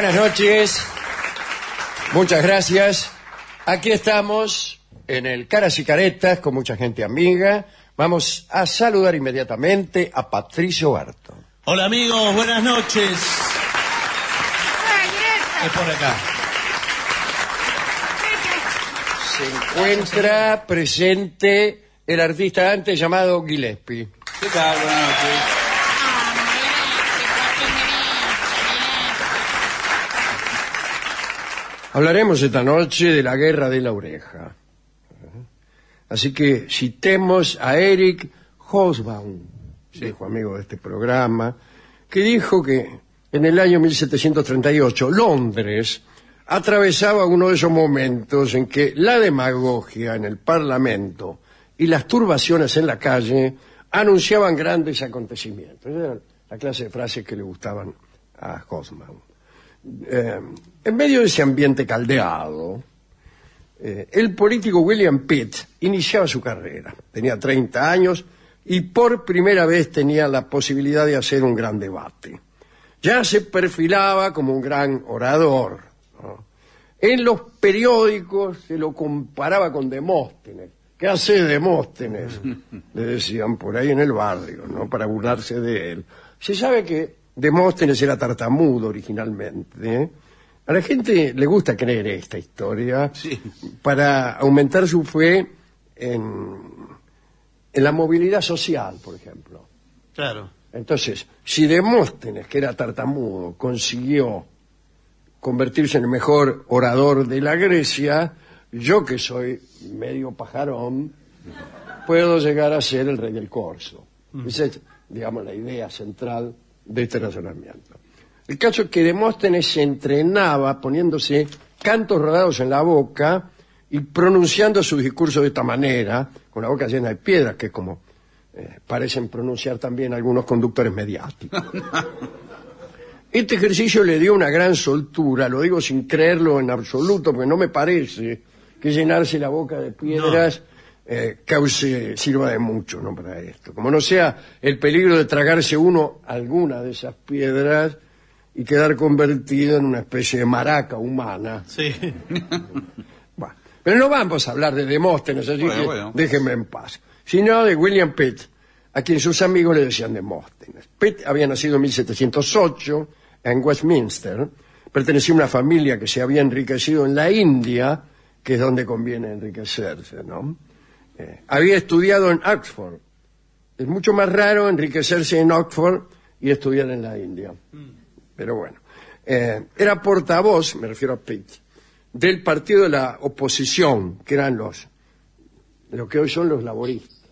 Buenas noches. Muchas gracias. Aquí estamos en el Caras y Caretas con mucha gente amiga. Vamos a saludar inmediatamente a Patricio Barto. Hola amigos, buenas noches. Es por acá. Se encuentra presente el artista antes llamado Gillespie. ¿Qué tal? Buenas noches. Hablaremos esta noche de la guerra de la oreja. Así que citemos a Eric Hobsbawm, viejo amigo de este programa, que dijo que en el año 1738 Londres atravesaba uno de esos momentos en que la demagogia en el Parlamento y las turbaciones en la calle anunciaban grandes acontecimientos. Esa era la clase de frases que le gustaban a Hobsbawm. En medio de ese ambiente caldeado, el político William Pitt iniciaba su carrera. Tenía 30 años y por primera vez tenía la posibilidad de hacer un gran debate. Ya se perfilaba como un gran orador, ¿no? En los periódicos se lo comparaba con Demóstenes. ¿Qué hace Demóstenes?, le decían por ahí en el barrio, ¿no?, para burlarse de él. Se sabe que Demóstenes era tartamudo originalmente, ¿eh? A la gente le gusta creer esta historia, Sí. para aumentar su fe en la movilidad social, por ejemplo. Claro. Entonces, si Demóstenes, que era tartamudo, consiguió convertirse en el mejor orador de la Grecia, yo que soy medio pajarón, puedo llegar a ser el rey del corso. Esa es, digamos, la idea central de este razonamiento. El caso es que Demóstenes se entrenaba poniéndose cantos rodados en la boca y pronunciando sus discursos de esta manera, con la boca llena de piedras, que es como parecen pronunciar también algunos conductores mediáticos. Este ejercicio le dio una gran soltura, lo digo sin creerlo en absoluto, porque no me parece que llenarse la boca de piedras sirva de mucho, ¿no?, para esto. Como no sea el peligro de tragarse uno alguna de esas piedras y quedar convertido en una especie de maraca humana. Sí. Bueno, pero no vamos a hablar de Demóstenes, así que déjenme en paz, sino de William Pitt, a quien sus amigos le decían Demóstenes. Pitt había nacido en 1708 en Westminster, pertenecía a una familia que se había enriquecido en la India, que es donde conviene enriquecerse, ¿no? Había estudiado en Oxford. Es mucho más raro enriquecerse en Oxford y estudiar en la India. Pero bueno. Era portavoz, me refiero a Pitt, del partido de la oposición, que eran lo que hoy son los laboristas.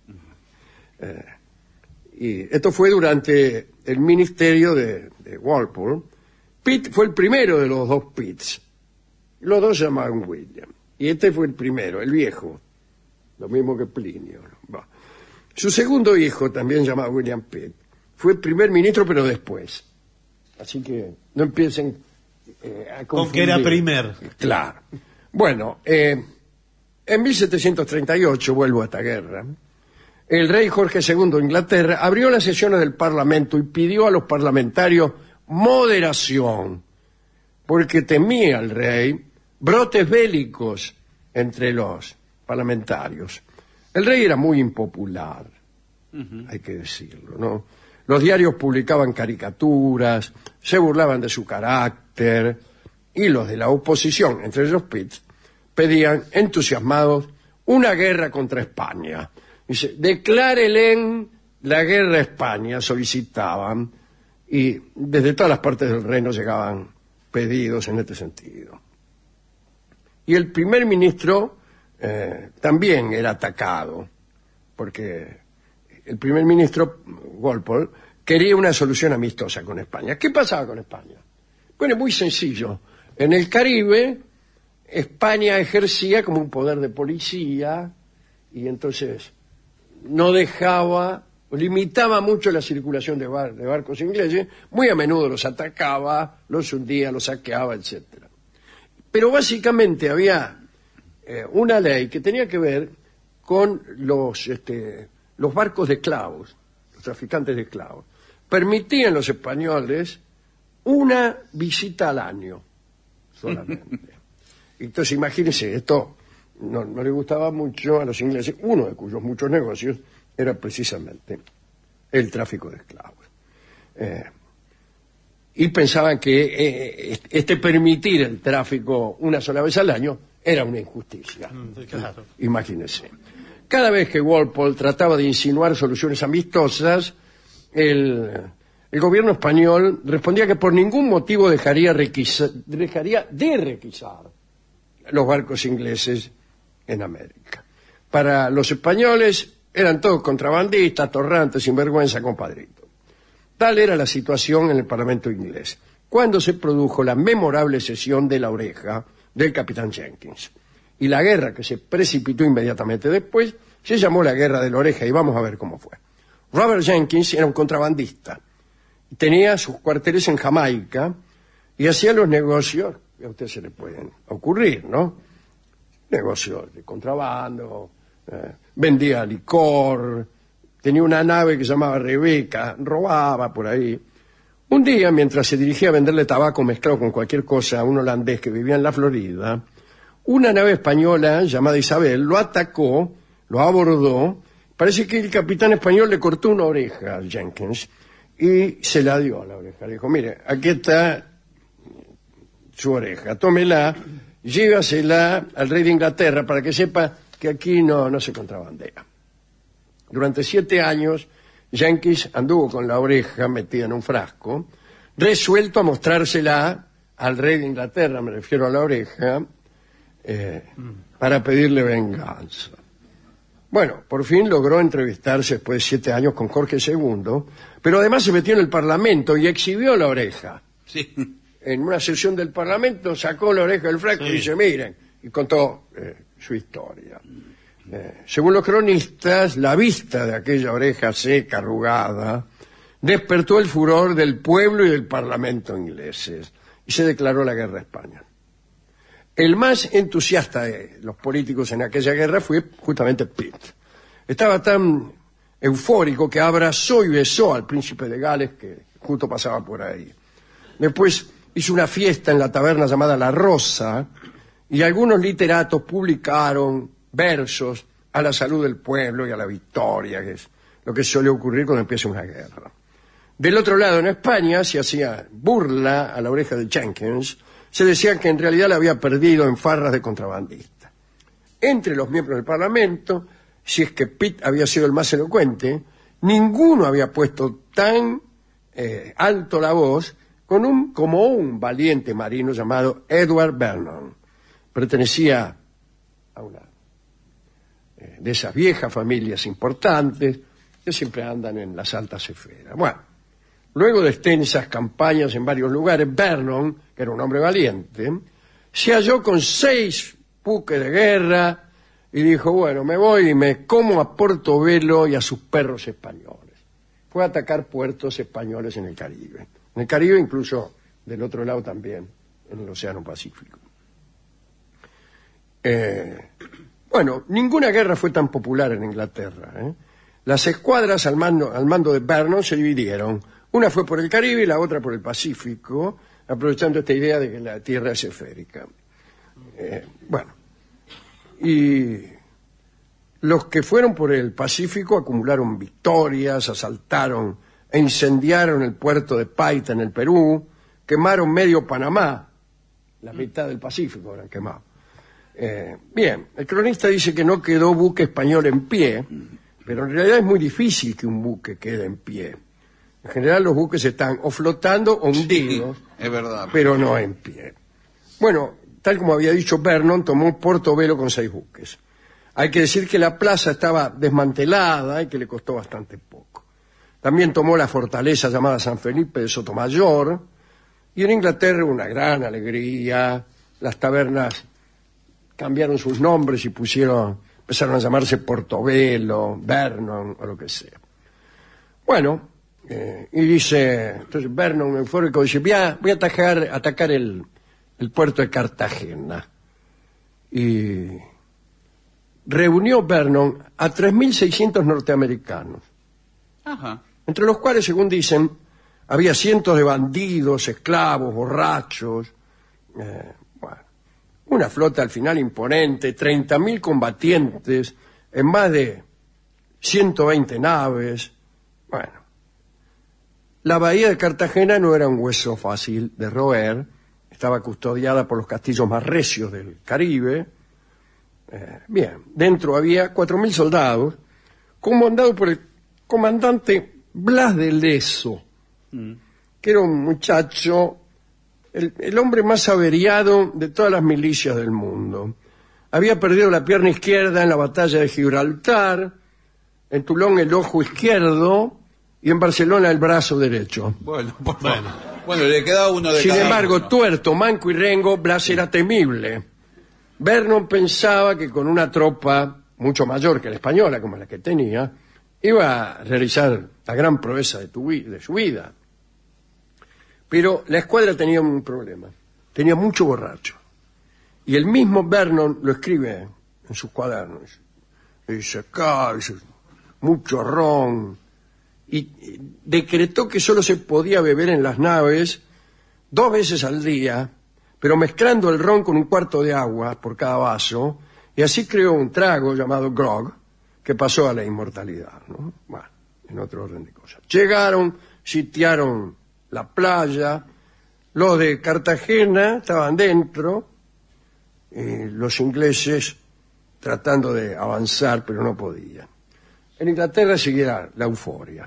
Y esto fue durante el ministerio de Walpole. Pitt fue el primero de los dos Pitts. Los dos se llamaban William. Y este fue el primero, el viejo. Lo mismo que Plinio. Bueno. Su segundo hijo, también llamado William Pitt, fue primer ministro, pero después. Así que no empiecen a confundir. Con que era primer. Claro. Bueno, en 1738, vuelvo a esta guerra, el rey Jorge II de Inglaterra abrió las sesiones del Parlamento y pidió a los parlamentarios moderación, porque temía el rey brotes bélicos entre los parlamentarios. El rey era muy impopular, hay que decirlo, ¿no? Los diarios publicaban caricaturas, se burlaban de su carácter, y los de la oposición, entre ellos Pitt, pedían entusiasmados una guerra contra España. Dice, declárelen la guerra a España, solicitaban, y desde todas las partes del reino llegaban pedidos en este sentido. Y el primer ministro también era atacado, porque el primer ministro, Walpole, quería una solución amistosa con España. ¿Qué pasaba con España? Bueno, muy sencillo. En el Caribe, España ejercía como un poder de policía y entonces no dejaba, limitaba mucho la circulación de barcos ingleses, muy a menudo los atacaba, los hundía, los saqueaba, etc. Pero básicamente había una ley que tenía que ver con los barcos de esclavos, los traficantes de esclavos. Permitían los españoles una visita al año solamente. Entonces imagínense, esto no le gustaba mucho a los ingleses, uno de cuyos muchos negocios era precisamente el tráfico de esclavos. Y pensaban que permitir el tráfico una sola vez al año era una injusticia. Claro. Imagínense. Cada vez que Walpole trataba de insinuar soluciones amistosas, el gobierno español respondía que por ningún motivo dejaría de requisar los barcos ingleses en América. Para los españoles eran todos contrabandistas, torrantes, sinvergüenza, compadritos. Tal era la situación en el Parlamento inglés, cuando se produjo la memorable sesión de La Oreja del capitán Jenkins. Y la guerra que se precipitó inmediatamente después se llamó la Guerra de La Oreja, y vamos a ver cómo fue. Robert Jenkins era un contrabandista. Tenía sus cuarteles en Jamaica y hacía los negocios que a usted se le pueden ocurrir, ¿no? Negocios de contrabando, vendía licor, tenía una nave que se llamaba Rebeca, robaba por ahí. Un día, mientras se dirigía a venderle tabaco mezclado con cualquier cosa a un holandés que vivía en la Florida, una nave española llamada Isabel lo atacó, lo abordó. Parece que el capitán español le cortó una oreja a Jenkins y se la dio a la oreja. Le dijo, mire, aquí está su oreja, tómela, llévasela al rey de Inglaterra para que sepa que aquí no se contrabandea. Durante 7 años, Jenkins anduvo con la oreja metida en un frasco, resuelto a mostrársela al rey de Inglaterra, me refiero a la oreja, para pedirle venganza. Bueno, por fin logró entrevistarse después de 7 años con Jorge II, pero además se metió en el Parlamento y exhibió la oreja. Sí. En una sesión del Parlamento sacó la oreja del frasco y dice, miren, y contó su historia. Según los cronistas, la vista de aquella oreja seca, arrugada, despertó el furor del pueblo y del Parlamento ingleses y se declaró la guerra a España. El más entusiasta de los políticos en aquella guerra fue justamente Pitt. Estaba tan eufórico que abrazó y besó al príncipe de Gales que justo pasaba por ahí. Después hizo una fiesta en la taberna llamada La Rosa y algunos literatos publicaron versos a la salud del pueblo y a la victoria, que es lo que suele ocurrir cuando empieza una guerra. Del otro lado, en España, se hacía burla a la oreja de Jenkins. Se decía que en realidad la había perdido en farras de contrabandista. Entre los miembros del Parlamento, si es que Pitt había sido el más elocuente, ninguno había puesto tan alto la voz como un valiente marino llamado Edward Vernon. Pertenecía a una de esas viejas familias importantes que siempre andan en las altas esferas. Bueno, luego de extensas campañas en varios lugares, Vernon, que era un hombre valiente, se halló con 6 buques de guerra y dijo, bueno, me voy y me como a Portobelo y a sus perros españoles. Fue a atacar puertos españoles en el Caribe. En el Caribe, incluso del otro lado también, en el Océano Pacífico. Bueno, ninguna guerra fue tan popular en Inglaterra. Las escuadras al mando de Vernon se dividieron. Una fue por el Caribe y la otra por el Pacífico, aprovechando esta idea de que la Tierra es esférica. Bueno, y los que fueron por el Pacífico acumularon victorias, asaltaron e incendiaron el puerto de Paita en el Perú, quemaron medio Panamá, la mitad del Pacífico eran quemados. Bien, el cronista dice que no quedó buque español en pie, pero en realidad es muy difícil que un buque quede en pie. En general los buques están o flotando o hundidos, Sí, es verdad. pero no en pie. Bueno, tal como había dicho Vernon, tomó Portobelo con 6 buques. Hay que decir que la plaza estaba desmantelada y que le costó bastante poco. También tomó la fortaleza llamada San Felipe de Sotomayor, y en Inglaterra una gran alegría. Las tabernas cambiaron sus nombres y empezaron a llamarse Portobelo, Vernon o lo que sea. Bueno, y dice, entonces Vernon eufórico dice, voy a atacar el puerto de Cartagena. Y reunió Vernon a 3.600 norteamericanos, Ajá. entre los cuales, según dicen, Había cientos de bandidos, esclavos, borrachos. Bueno, una flota al final imponente, 30.000 combatientes en más de 120 naves. Bueno, la bahía de Cartagena no era un hueso fácil de roer, estaba custodiada por los castillos más recios del Caribe. Bien, dentro había 4.000 soldados, comandados por el comandante Blas de Leso, que era un muchacho, el hombre más averiado de todas las milicias del mundo. Había perdido la pierna izquierda en la batalla de Gibraltar, en Toulon el ojo izquierdo y en Barcelona el brazo derecho. Bueno, bueno, le quedaba uno de Sin cada embargo, uno. tuerto, manco y rengo, Blas era temible. Vernon pensaba que con una tropa mucho mayor que la española, como la que tenía, iba a realizar la gran proeza de su vida. Pero la escuadra tenía un problema. Tenía mucho borracho. Y el mismo Vernon lo escribe en sus cuadernos. Dice, mucho ron. Y decretó que solo se podía beber en las naves 2 veces al día, pero mezclando el ron con un cuarto de agua por cada vaso, y así creó un trago llamado grog, que pasó a la inmortalidad, ¿no? Bueno, en otro orden de cosas. Llegaron, sitiaron la playa, los de Cartagena estaban dentro, los ingleses tratando de avanzar, pero no podían. En Inglaterra seguía la euforia.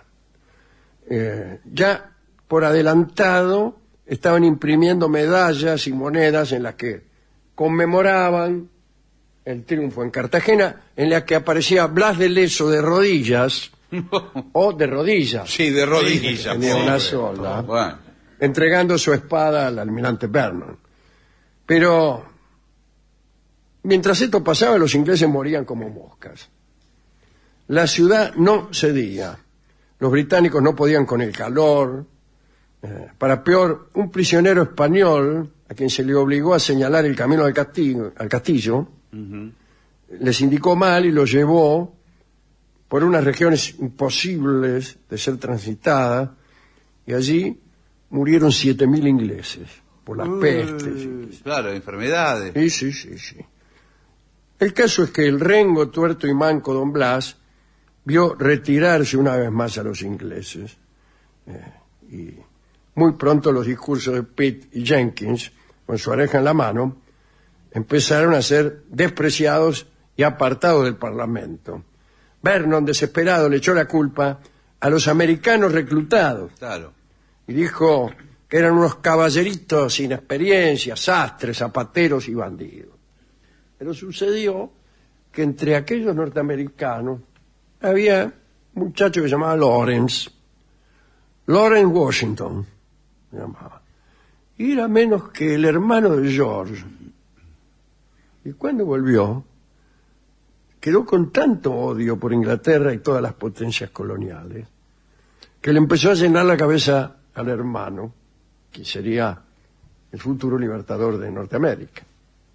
Ya por adelantado estaban imprimiendo medallas y monedas en las que conmemoraban el triunfo en Cartagena, en la que aparecía Blas de Leso de rodillas, o de rodillas. Sí, de rodillas. Tenía una pobre. sola. Bueno, Entregando su espada al almirante Vernon. Pero mientras esto pasaba, los ingleses morían como moscas. La ciudad no cedía. Los británicos no podían con el calor. Para peor, un prisionero español, a quien se le obligó a señalar el camino al castillo, les indicó mal y lo llevó por unas regiones imposibles de ser transitadas, y allí murieron 7.000 ingleses por las pestes. claro, enfermedades. Sí. El caso es que el rengo, tuerto y manco don Blas vio retirarse una vez más a los ingleses. Y muy pronto los discursos de Pitt y Jenkins, con su oreja en la mano, empezaron a ser despreciados y apartados del Parlamento. Vernon, desesperado, le echó la culpa a los americanos reclutados. Claro. Y dijo que eran unos caballeritos sin experiencia, sastres, zapateros y bandidos. Pero sucedió que entre aquellos norteamericanos había un muchacho que se llamaba Lawrence Washington, se llamaba. Y era menos que el hermano de George. Y cuando volvió, quedó con tanto odio por Inglaterra y todas las potencias coloniales, que le empezó a llenar la cabeza al hermano, que sería el futuro libertador de Norteamérica.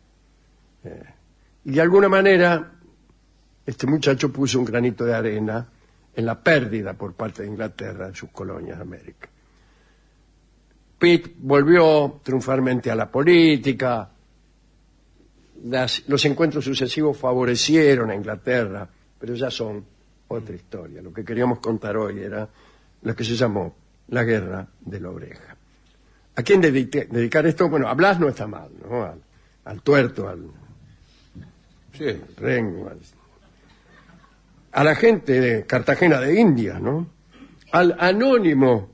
Y de alguna manera, este muchacho puso un granito de arena en la pérdida por parte de Inglaterra de sus colonias de América. Pitt volvió triunfalmente a la política, los encuentros sucesivos favorecieron a Inglaterra, pero ya son otra historia. Lo que queríamos contar hoy era lo que se llamó la Guerra de la Oreja. ¿A quién dedicar esto? Bueno, a Blas no está mal, ¿no? Al tuerto, al rengo, a la gente de Cartagena de Indias, ¿no? Al anónimo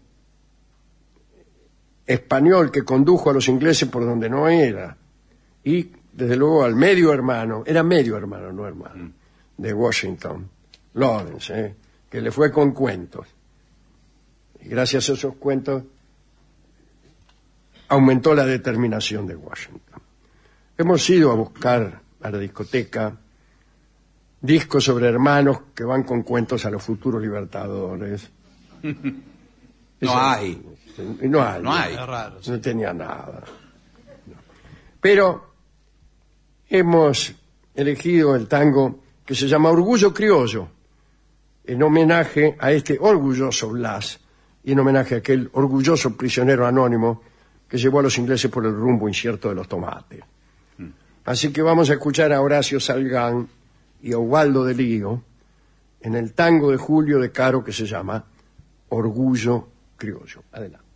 español que condujo a los ingleses por donde no era, y desde luego al medio hermano, era medio hermano, no hermano, de Washington, Lawrence, que le fue con cuentos. Y gracias a esos cuentos aumentó la determinación de Washington. Hemos ido a buscar a la discoteca discos sobre hermanos que van con cuentos a los futuros libertadores. No hay. No hay. No hay. Es raro, sí. No tenía nada. No. Pero hemos elegido el tango que se llama Orgullo Criollo, en homenaje a este orgulloso Blas, y en homenaje a aquel orgulloso prisionero anónimo que llevó a los ingleses por el rumbo incierto de los tomates. Así que vamos a escuchar a Horacio Salgán y a Ubaldo de Lío en el tango de Julio de Caro que se llama Orgullo Criollo. Adelante.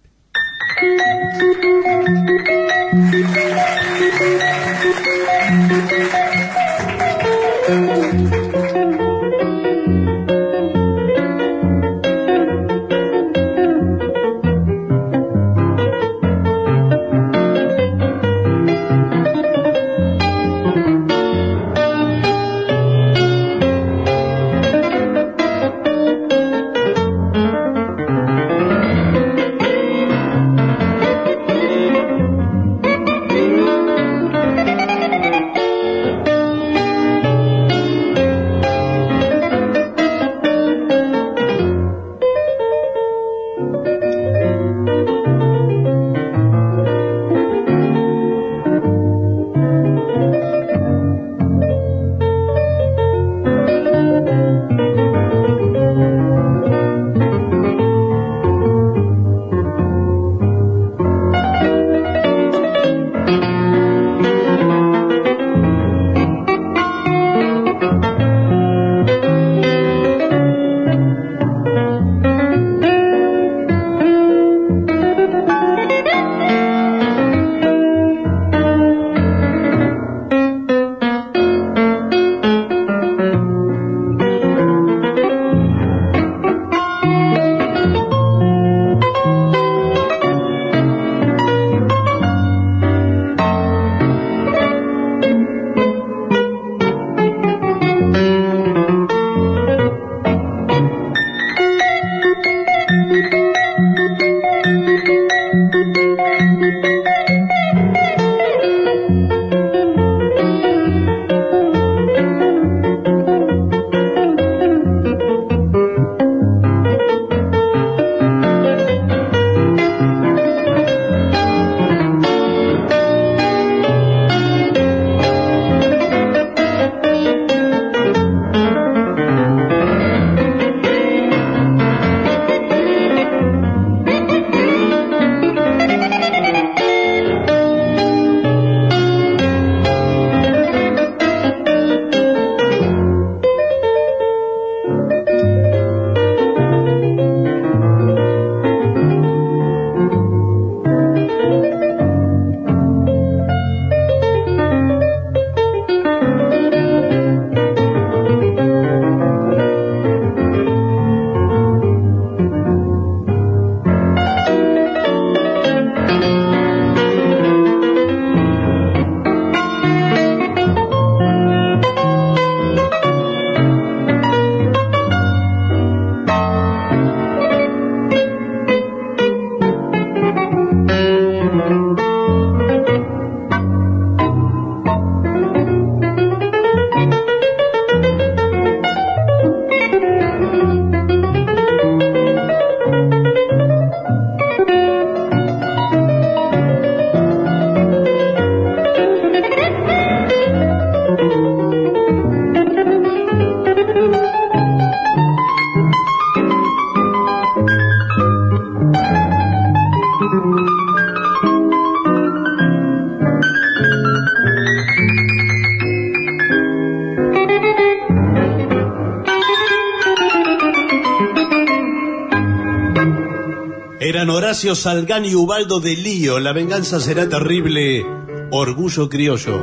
Eran Horacio Salgán y Ubaldo de Lío. La venganza será terrible. Orgullo Criollo.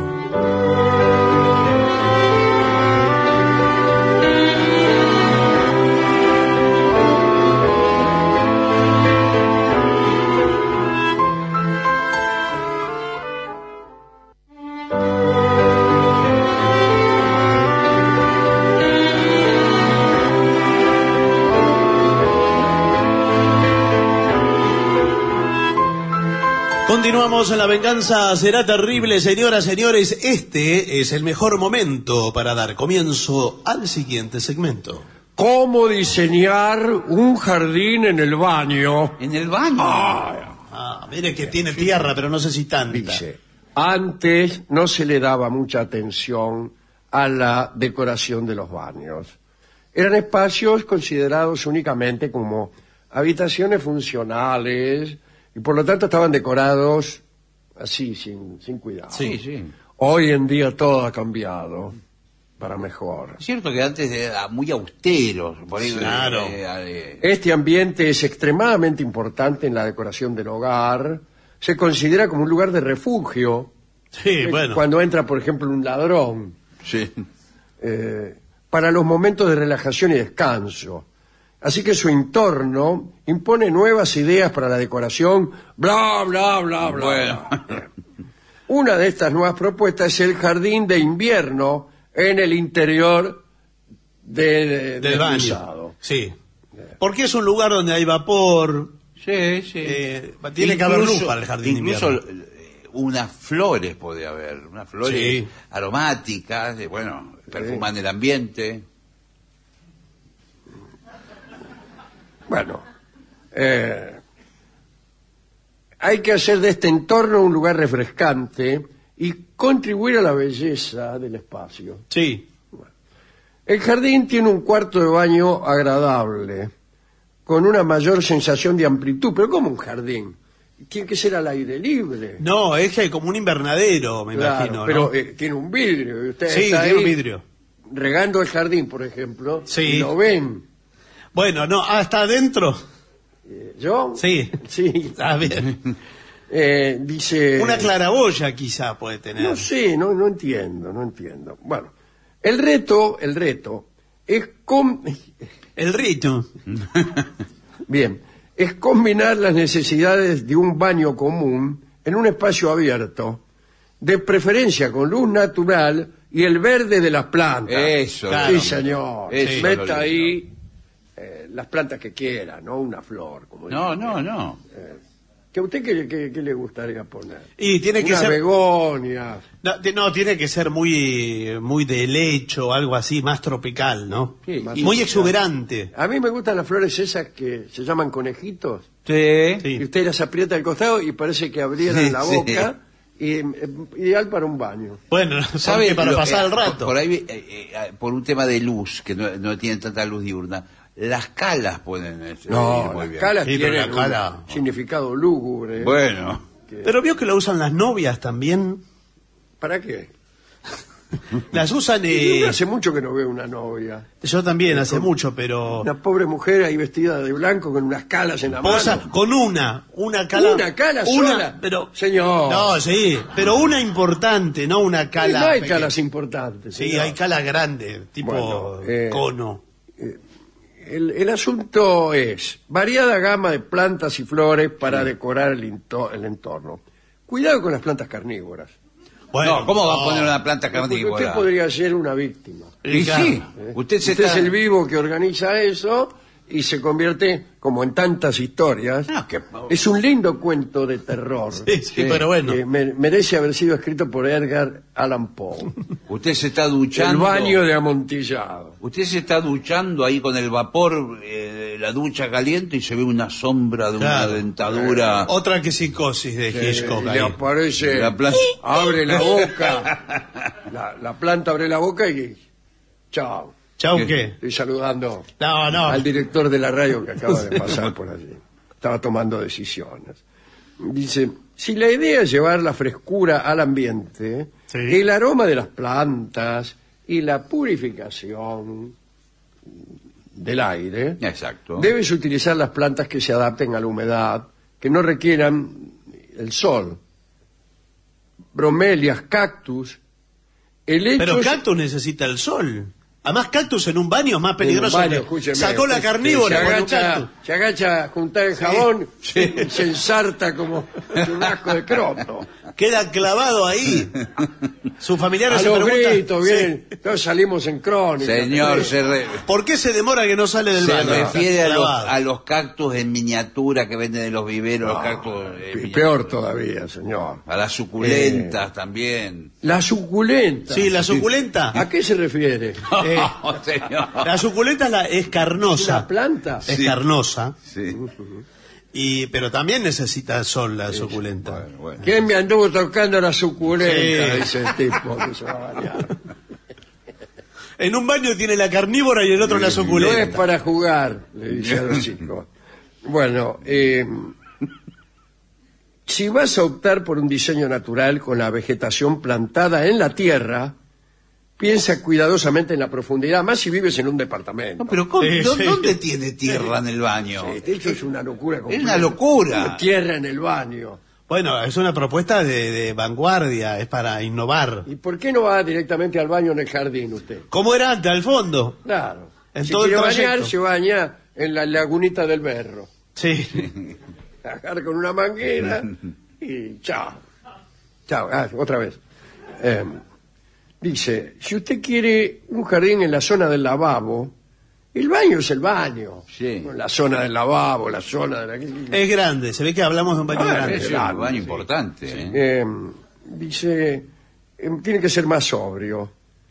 Continuamos en La venganza será terrible, señoras, señores. Este es el mejor momento para dar comienzo al siguiente segmento. ¿Cómo diseñar un jardín en el baño? ¿En el baño? Mire que tiene tierra, pero no sé si tanta. Dice, antes no se le daba mucha atención a la decoración de los baños. Eran espacios considerados únicamente como habitaciones funcionales y por lo tanto estaban decorados así, sin cuidado. Sí, sí. Hoy en día todo ha cambiado para mejor. Es cierto que antes era muy austeros. Por ahí, Claro. Este ambiente es extremadamente importante en la decoración del hogar. Se considera como un lugar de refugio. Sí, bueno. Cuando entra, por ejemplo, un ladrón. sí. Para los momentos de relajación y descanso. Así que su entorno impone nuevas ideas para la decoración, bla, bla, bla, bla. Bueno. bla. Una de estas nuevas propuestas es el jardín de invierno en el interior Del del baño. usado. Sí. Porque es un lugar donde hay vapor. Sí, sí. Tiene que haber luz para el jardín de incluso invierno. unas flores puede haber, unas flores Sí. aromáticas, perfuman el ambiente. Bueno, hay que hacer de este entorno un lugar refrescante y contribuir a la belleza del espacio. Sí. El jardín tiene un cuarto de baño agradable, con una mayor sensación de amplitud. Pero ¿cómo un jardín? Tiene que ser al aire libre. No, es que como un invernadero, me Claro, imagino. pero ¿no? tiene un vidrio. Y usted Sí, está tiene un ahí vidrio. regando el jardín, por ejemplo, Sí. y lo ven. Bueno, no, ¿está adentro? ¿Yo? Sí. Sí. Ah, bien. Dice... Una claraboya quizá puede tener. No sé, no entiendo. Bueno, el reto es El rito. bien, es combinar las necesidades de un baño común en un espacio abierto, de preferencia con luz natural y el verde de las plantas. Eso. Claro. Sí, señor. Eso es lo Meta lindo. ahí las plantas que quiera, no una flor. Como No, dice. no. ¿Que a usted qué le gustaría poner? Y tiene que Una ser... begonia. No, tiene que ser muy de helecho, algo así, más tropical, ¿no? Sí, más Muy tropical. exuberante. A mí me gustan las flores esas que se llaman conejitos. Sí. Sí. Y usted las aprieta al costado y parece que abrieran Sí, la sí. boca. Y, ideal para un baño. Bueno, ¿Sabe? para Lo- pasar el rato. Por ahí, por un tema de luz, que no tienen tanta luz diurna, las calas pueden ir No, muy las bien. calas Sí, pero tienen la cala- un significado lúgubre. Bueno. Pero vio que lo usan las novias también. ¿Para qué? Las usan... Hace mucho que no veo una novia. Yo también, hace mucho, pero... Una pobre mujer ahí vestida de blanco con unas calas en la Posa mano. con una cala... ¿Una cala una, sola? Pero... Señor. No, sí, pero una importante, no una Y cala... no hay pequeña. calas importantes. Sí, señor. hay cala grande, tipo Bueno, cono. El asunto es variada gama de plantas y flores para decorar el entorno. Cuidado con las plantas carnívoras. Bueno, No, ¿cómo va a no. poner una planta Porque usted carnívora? podría ser una víctima. Y Claro. sí, usted se Usted está... es el vivo que organiza eso y se convierte, como en tantas historias, No, que- es un lindo cuento de terror. Sí, pero bueno. Que merece haber sido escrito por Edgar Allan Poe. Usted se está El duchando... baño de amontillado. Usted se está duchando ahí con el vapor, la ducha caliente, y se ve una sombra de Claro. una dentadura... Otra que psicosis de Hitchcock Y ahí. le aparece, La planta- abre la boca, la planta abre la boca y chao. ¿Chau ¿Qué? qué? Estoy saludando No. al director de la radio que acaba de pasar por allí. Estaba tomando decisiones. Dice, si la idea es llevar la frescura al ambiente, Sí. el aroma de las plantas y la purificación del aire, Exacto. debes utilizar las plantas que se adapten a la humedad, que no requieran el sol. Bromelias, cactus, helechos... Pero cactus necesita el sol. Además, cactus en un baño es más peligroso. En un baño, que- escúcheme, Sacó la usted carnívora con un cactus. se agacha a juntar el jabón y se ensarta como un asco de croto. Queda clavado ahí. Sus familiares A se los preguntan... gritos, vienen, todos salimos en crónica. Señor, Sí. ¿Por qué se demora que no sale del se baño? refiere a Clavado. los cactus en miniatura que venden en los viveros, los cactus en miniatura. Peor todavía, señor. A las suculentas también. La suculenta. Sí, la suculenta. ¿A qué se refiere? No, señor. La suculenta es carnosa. ¿La planta? Es carnosa. Sí. Pero también necesita sol la suculenta. Bueno. ¿Quién me anduvo tocando la suculenta? Sí. Dice el tipo que se va a bañar. En un baño tiene la carnívora y el otro la No es suculenta. para jugar, le dice a los chicos. Bueno, si vas a optar por un diseño natural con la vegetación plantada en la tierra, piensa cuidadosamente en la profundidad, más si vives en un departamento. No, pero ¿dónde tiene tierra en el baño? Sí, de hecho es una locura. Es una locura. Tierra en el baño. Bueno, es una propuesta de vanguardia, es para innovar. ¿Y por qué no va directamente al baño en el jardín usted? ¿Cómo era antes, al fondo? Claro. En si todo el quiere trayecto. bañar, se baña en la lagunita del Berro. Sí. Agarra con una manguera y chao. Chao, otra vez. Dice, si usted quiere un jardín en la zona del lavabo, el baño es el baño. Sí. No la zona del lavabo, la zona de la... Es grande, se ve que hablamos de un baño grande. Es un baño importante. Dice, tiene que ser más sobrio.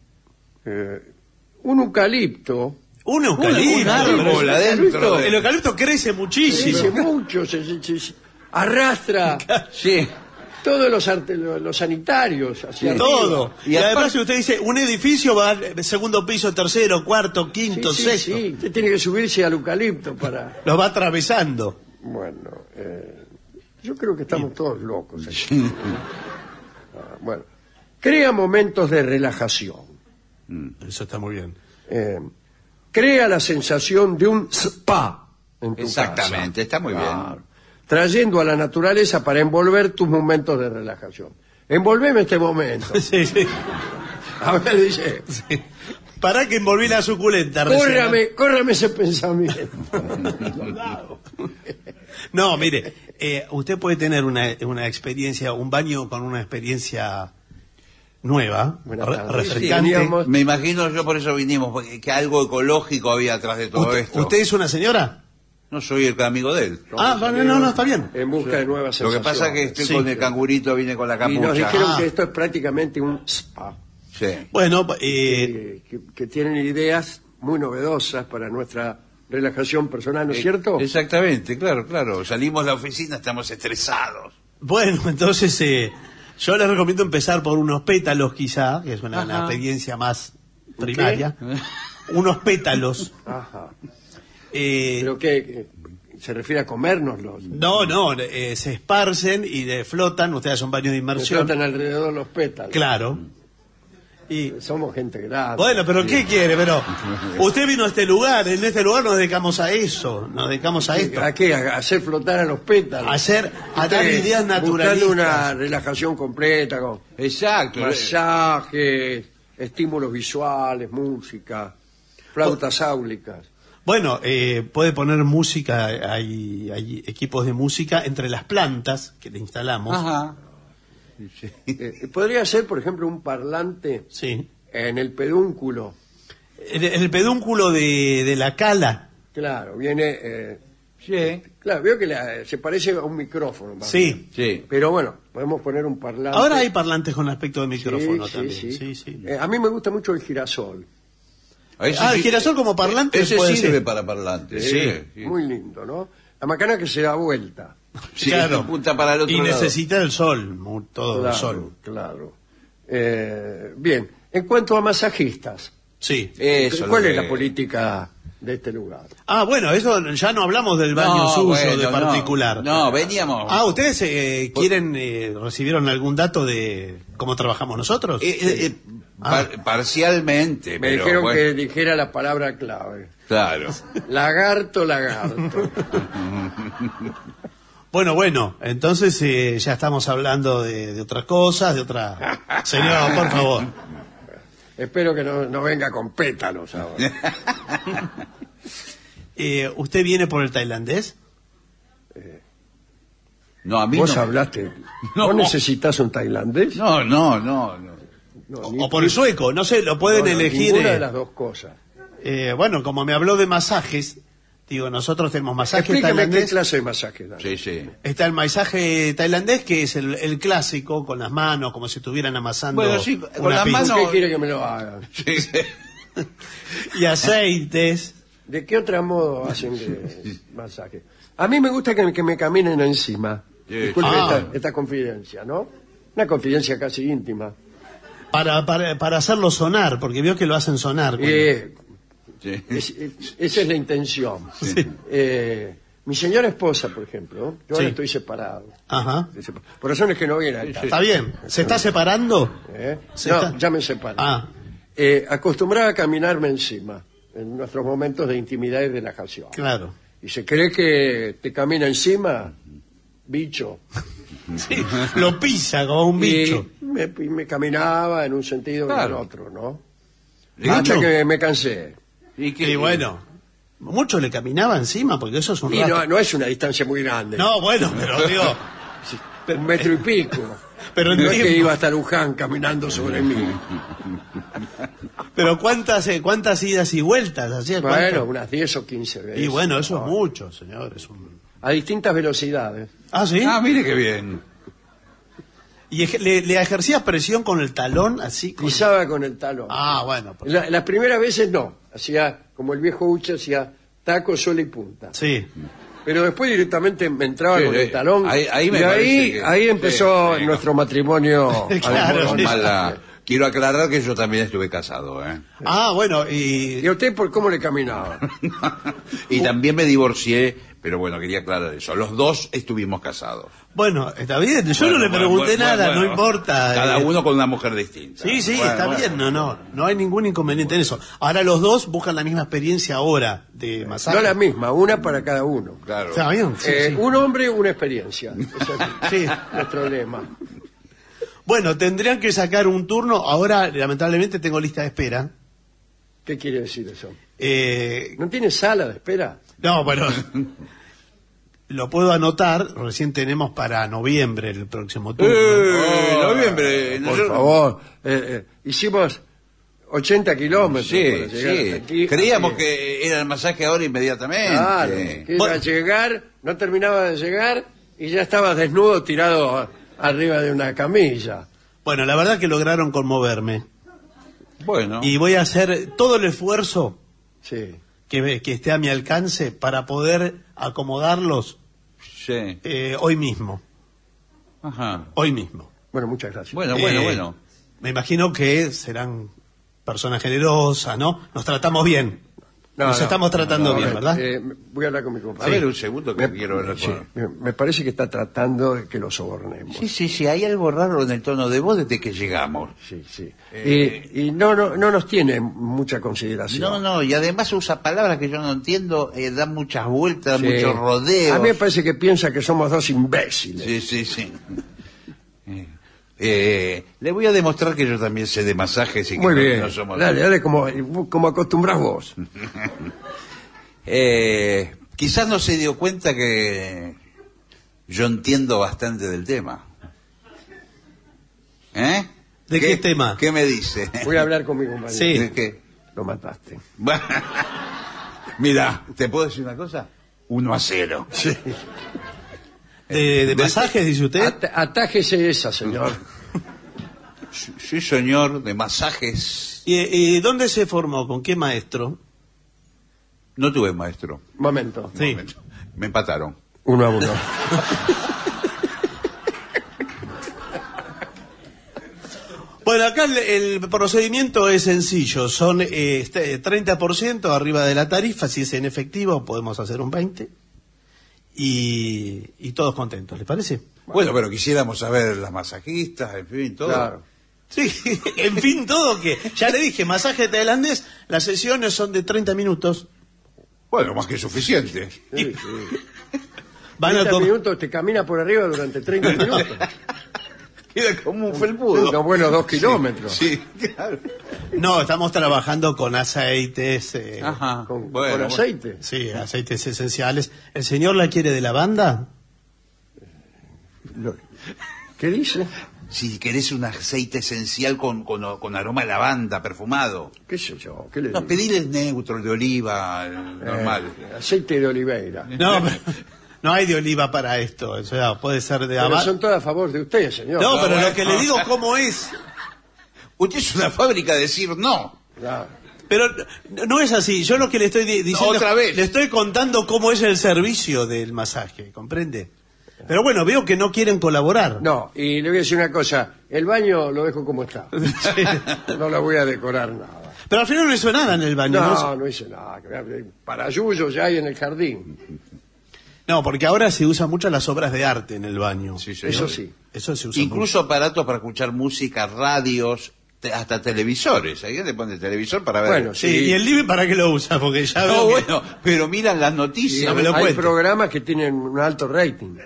Un eucalipto... Un eucalipto. Un árbol adentro. El eucalipto crece muchísimo. Crece mucho, se arrastra Sí. todos los sanitarios hacia arriba. Todo. Y Y además, aparte- si usted dice, un edificio va al segundo piso, tercero, cuarto, quinto, Sí, sexto. sí, usted tiene que subirse al eucalipto para... Los va atravesando. Bueno, yo creo que estamos todos locos aquí. Bueno, crea momentos de relajación. Eso está muy bien. Crea la sensación de un spa en tu Exactamente, casa. está muy Claro. Trayendo a la naturaleza para envolver tus momentos de relajación. Envolveme este momento. Sí, sí. Ahora dice, Para que envolví la suculenta. recién. córrame ese pensamiento. No, mire, usted puede tener una experiencia, un baño con una experiencia nueva, Buenas tardes. refrescante. Sí, veníamos- Me imagino, yo por eso vinimos, porque que algo ecológico había atrás de todo esto. ¿Usted es una señora? No soy el amigo de él. No, está bien. En busca de nuevas Lo que sensaciones. pasa es que estoy Sí. con el cangurito, vine con la Y capucha. nos dijeron Ah. que esto es prácticamente un spa. Sí. Bueno, Que tienen ideas muy novedosas para nuestra relajación personal, ¿no es cierto? Exactamente, claro. Salimos de la oficina, estamos estresados. bueno, entonces yo les recomiendo empezar por unos pétalos quizá, que es una experiencia más primaria. Unos pétalos. Ajá. eh, Pero que se refiere a comérnoslos. no, se esparcen y flotan, ustedes hacen un baño de Que inmersión. flotan alrededor los pétalos. Claro. Y Somos gente grande. bueno, pero ¿qué quiere? Pero usted vino a este lugar, en este lugar nos dedicamos a eso, nos dedicamos a esto. ¿A qué? ¿A hacer flotar a los pétalos? A dar ideas Buscando naturalistas. una relajación completa con Exacto. masajes, estímulos visuales, música, flautas áulicas. Bueno, puede poner música, hay equipos de música entre las plantas que le instalamos. Ajá. Podría ser, por ejemplo, un parlante Sí. en el pedúnculo. El pedúnculo de la cala. Claro, viene... Sí. claro, veo que se parece a un micrófono. más Sí. bien. Sí. Pero bueno, podemos poner un parlante. Ahora hay parlantes con aspecto de Sí, micrófono sí, también. sí. Sí. A mí me gusta mucho el girasol. El girasol como parlante Ese puede sirve ser. para parlante. Muy lindo, ¿no? La macana que se da vuelta. Sí, Claro. punta para el otro Y lado. necesita el sol, todo Claro, el sol. claro. Bien, en cuanto a masajistas, Sí. Eso ¿cuál lo es que- la política de este lugar? Bueno, eso ya no hablamos del baño No, suyo bueno, de no. particular. No, veníamos. ¿Ustedes recibieron algún dato de cómo trabajamos nosotros? Parcialmente, Me pero dijeron bueno, que dijera la palabra clave. claro. Lagarto. Bueno, entonces ya estamos hablando de otras cosas, de otra... Señor, por favor. Espero que no venga con pétalos ahora. ¿Usted viene por el tailandés? No, a mí ¿Vos no. hablaste? No. ¿Vos necesitas un tailandés? No. No, ¿O por el sueco? No sé, lo pueden elegir. Ninguna de las dos cosas. Bueno, como me habló de masajes, digo, nosotros tenemos masaje Explíqueme qué tailandés. clase de masaje dan. Sí. Está el masaje tailandés, que es el clásico, con las manos, como si estuvieran amasando Bueno, sí, con una las pizza. manos- ¿Qué quiere que me lo hagan? Sí. Y aceites. ¿De qué otro modo hacen masaje? A mí me gusta que me caminen encima. Sí. Disculpe Ah. esta confidencia, ¿no? Una confidencia casi íntima. Para hacerlo sonar, porque veo que lo hacen sonar. Eh, Sí. esa es la intención. Mi señora esposa, por ejemplo, yo ahora Sí. estoy separado. Ajá. Por razones que no viene al caso. Está bien. ¿Se está separando? Se No, está- ya me separé. Ah, Acostumbraba a caminarme encima en nuestros momentos de intimidad y relajación. claro. Y se cree que te camina encima, bicho. Sí, lo pisa como un bicho. Y me caminaba en un sentido y en Claro. otro, ¿no? ¿Y Hasta mucho? que me cansé. Y bueno, mucho le caminaba encima porque eso es un Y rato. no es una distancia muy grande. No, bueno, pero digo, Un metro y pico. pero en No es que tiempo. iba hasta Luján caminando sobre mí. Pero cuántas idas y vueltas hacía. Bueno, ¿Cuántas? unas 10 o 15 veces. Y bueno, eso es mucho, señor. Es un... A distintas velocidades. Ah, sí. Ah, mire qué bien. Y le ejercía presión con el talón así. Pisaba con el talón. Ah, bueno. pues- Las primeras veces no. Hacía, como el viejo Uche, hacía taco, suela y punta. Sí. Pero después directamente me entraba Sí, con el talón. ahí me y parece que- ahí empezó sí, sí. nuestro matrimonio. Claro, amoroso. sí. Mala. Quiero aclarar que yo también estuve casado, ¿eh? Ah, bueno, ¿Y a usted por cómo le caminaba? Y también me divorcié, pero bueno, quería aclarar eso. Los dos estuvimos casados. bueno, está bien. Yo Bueno, no le bueno, pregunté bueno, nada, bueno. no importa. Cada uno con una mujer distinta. Sí, sí, Bueno, está bueno. bien, no hay ningún inconveniente en eso. Ahora los dos buscan la misma experiencia ahora de masaje. No la misma, una para cada uno. Claro. Está bien, sí, sí. Un hombre, una experiencia. Ese es Sí. nuestro lema. Bueno, tendrían que sacar un turno. Ahora, lamentablemente, tengo lista de espera. ¿Qué quiere decir eso? Eh, ¿No tiene sala de espera? no, bueno, lo puedo anotar. Recién tenemos para noviembre el próximo turno. Noviembre. Por yo- favor. Hicimos 80 kilómetros Sí, para llegar sí. hasta aquí. Creíamos Así que era el masaje ahora inmediatamente. Claro, que iba Bueno. a llegar, no terminaba de llegar y ya estaba desnudo tirado arriba de una camilla. Bueno, la verdad que lograron conmoverme. Bueno. Y voy a hacer todo el esfuerzo Sí. que esté a mi alcance para poder acomodarlos Sí. hoy mismo. Ajá. Hoy mismo. Bueno, muchas gracias. Bueno, Eh, bueno. Me imagino que serán personas generosas, ¿no? Nos tratamos bien. Nos estamos tratando bien, ¿verdad? Voy a hablar con mi A compañero. ver, un segundo que quiero hablar Sí, con... me parece que está tratando de que lo sobornemos. Sí, hay algo raro en el tono de voz desde que llegamos. Sí, sí. Y no nos tiene mucha consideración. No, y además usa palabras que yo no entiendo, da muchas vueltas, Sí. muchos rodeos. A mí me parece que piensa que somos dos imbéciles. Sí. Le voy a demostrar que yo también sé de masajes y que Muy no- bien. no somos... Dale, como acostumbras vos. Quizás no se dio cuenta que yo entiendo bastante del tema. ¿Eh? ¿De qué tema? ¿Qué me dice? Voy a hablar con mi compañero. Sí. ¿De qué? Lo mataste. Mira, ¿te puedo decir una cosa? 1-0. Sí. ¿De masajes, dice usted? Atájese esa, señor. Sí, señor, de masajes. ¿Y dónde se formó? ¿Con qué maestro? No tuve maestro. Momento. Sí. Me empataron. 1-1. Bueno, acá el procedimiento es sencillo. Son 30% arriba de la tarifa. Si es en efectivo, podemos hacer un 20%. Y todos contentos, ¿les parece? Bueno, pero quisiéramos saber las masajistas, en fin, todo. Claro. Sí, en fin, todo que... Ya le dije, masaje tailandés, las sesiones son de 30 minutos. Bueno, más que suficiente. Sí, sí. Van a 30 tomar... minutos te camina por arriba durante 30 minutos. Queda como un felpudo. Unos buenos 2 kilómetros. Sí, claro. No, estamos trabajando con aceites, Ajá. Con Bueno, aceite. sí, aceites esenciales. ¿El señor la quiere de lavanda? ¿Qué dice? Si querés un aceite esencial con aroma a lavanda, perfumado. ¿Qué sé yo? ¿Qué le No, digo? pedirle el neutro, el de oliva, el normal. Aceite de oliveira. No, no hay de oliva para esto. O sea, puede ser de Pero ama- son todas a favor de usted, señor. No, pero bueno. lo que le digo, ¿cómo es? Usted es una fábrica de decir no. Claro. Pero no es así. Yo lo que le estoy diciendo... Otra vez. Le estoy contando cómo es el servicio del masaje, ¿comprende? Pero bueno, veo que no quieren colaborar. No, y le voy a decir una cosa. El baño lo dejo como está. No la voy a decorar nada. Pero al final no hizo nada en el baño. ¿no? No hice nada. Para Yuyo ya hay en el jardín. No, porque ahora se usan mucho las obras de arte en el baño. Sí, señor. Eso sí. Eso se usa Incluso aparatos para escuchar música, radios, hasta televisores. Hay gente que pone televisor para ver. Bueno, mucho. Sí, ¿y el living para qué lo usa? Porque ya veo No, que- bueno, pero miran las Y noticias. me lo hay cuente. programas que tienen un alto rating.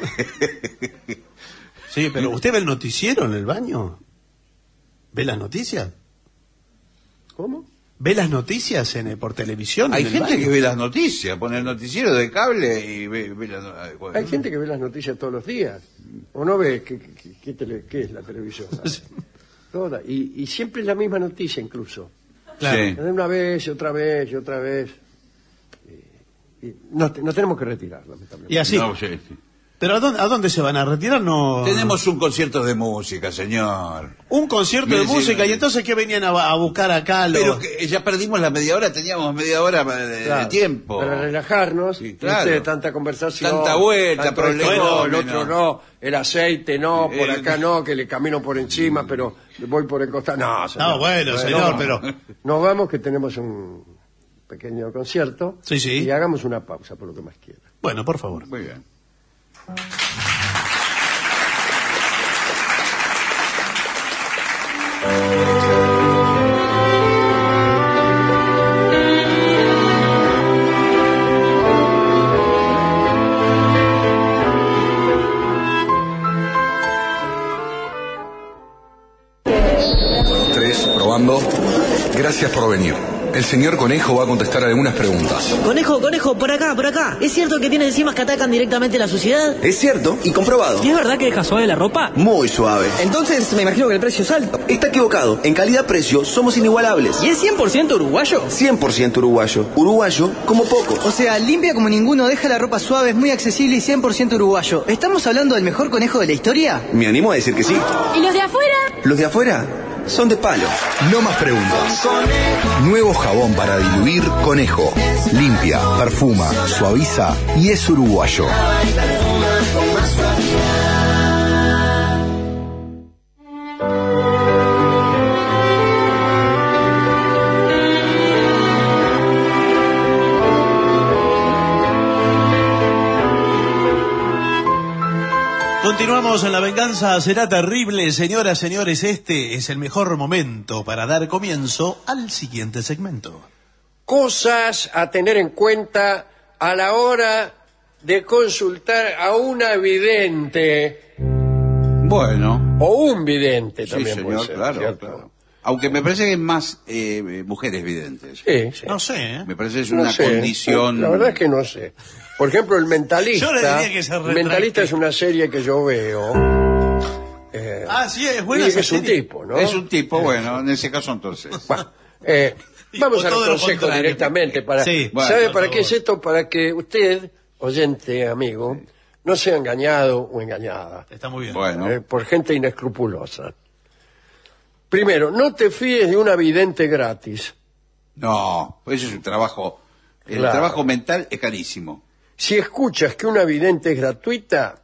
Sí, pero ¿usted ve el noticiero en el baño? ¿Ve las noticias? ¿Cómo? ¿Ve las noticias por televisión? Hay en el gente baño? que ve las noticias, pone el noticiero de cable y ve las... bueno. Hay gente que ve las noticias todos los días. ¿O no ve qué es la televisión? Toda. Y siempre es la misma noticia incluso. Claro. Sí. Una vez, y otra vez, y otra vez. Y nos tenemos que retirar, lamentablemente. Y así. No, sí, sí. ¿Pero a dónde se van a retirar? No. Tenemos un concierto de música, señor. Un concierto de Mire, sí, música, sí. y entonces ¿qué venían a buscar acá los...? Pero que ya perdimos la media hora, teníamos media hora de Claro, tiempo. Para relajarnos, Sí, claro. ¿viste? Tanta conversación. Tanta vuelta, tanto esto problemas, no, el no. otro no, el aceite no, por El- acá no, que le camino por encima, pero voy por el costado. No, señor. No, bueno, señor, pero... Nos vamos que tenemos un pequeño concierto. Sí, sí. Y hagamos una pausa por lo que más quiera. Bueno, por favor. Muy bien. Tres, probando. Gracias por venir. El señor Conejo va a contestar algunas preguntas. Conejo, por acá, por acá. ¿Es cierto que tiene enzimas que atacan directamente la suciedad? Es cierto y comprobado. ¿Y es verdad que deja suave la ropa? Muy suave. Entonces me imagino que el precio es alto. Está equivocado. En calidad-precio somos inigualables. ¿Y es 100% uruguayo? 100% uruguayo. Uruguayo como poco. O sea, limpia como ninguno, deja la ropa suave, es muy accesible y 100% uruguayo. ¿Estamos hablando del mejor conejo de la historia? Me animo a decir que sí. ¿Y los de afuera? Los de afuera son de palo. No más preguntas. Nuevo jabón para diluir Conejo. Limpia, perfuma, suaviza y es uruguayo. Continuamos en La Venganza Será Terrible. Señoras, señores, este es el mejor momento para dar comienzo al siguiente segmento. Cosas a tener en cuenta a la hora de consultar a una vidente Bueno. o un vidente Sí, también señor, puede ser, claro, ¿cierto? claro. Aunque me parece que hay más mujeres videntes. Sí, sí. No sé, ¿eh? Me parece que es No una sé. condición... La verdad es que no sé. Por ejemplo, El Mentalista. Yo le diría que se El Mentalista retracte. es una serie que yo veo. Ah, sí, es Y buena es esa un serie. tipo, ¿no? Es un tipo, bueno, en ese caso entonces. Bueno, Y vamos por a los todo lo consejos contrario. directamente. Sí. Bueno, ¿Sabe por para qué favor. es esto? Para que usted, oyente, amigo, no sea engañado o engañada Está muy bien. Bueno, por gente inescrupulosa. Primero, no te fíes de una vidente gratis. no, eso es un trabajo... El Claro. trabajo mental es carísimo. Si escuchas que una vidente es gratuita,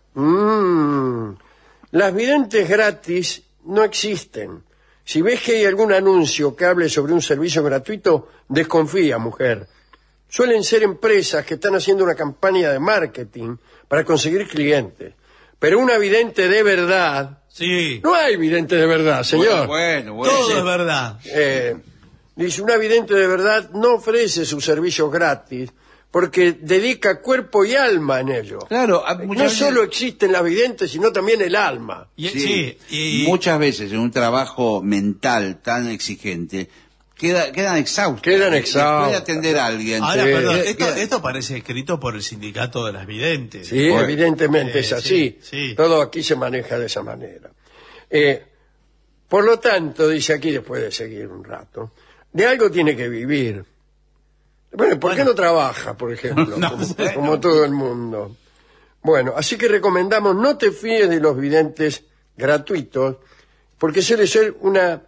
las videntes gratis no existen. Si ves que hay algún anuncio que hable sobre un servicio gratuito, desconfía, mujer. Suelen ser empresas que están haciendo una campaña de marketing para conseguir clientes. Pero una vidente de verdad... Sí, No hay vidente de verdad, señor. Bueno. todo Sí. es verdad. Dice, una vidente de verdad no ofrece sus servicios gratis porque dedica cuerpo y alma en ello. Claro, No muchas veces- solo existen las videntes, sino también el alma. Y, Sí, sí, y muchas veces en un trabajo mental tan exigente quedan exhaustos. Quedan Después exhaustos. de atender a alguien. ahora, Sí. perdón, Queda- esto parece escrito por el sindicato de las videntes. Sí, Bueno. evidentemente es así. sí. Todo aquí se maneja de esa manera. Por lo tanto, dice aquí, después de seguir un rato, de algo tiene que vivir. Bueno, ¿por qué no trabaja, por ejemplo? No, como, bueno. como todo el mundo. Bueno, así que recomendamos no te fíes de los videntes gratuitos, porque suele ser una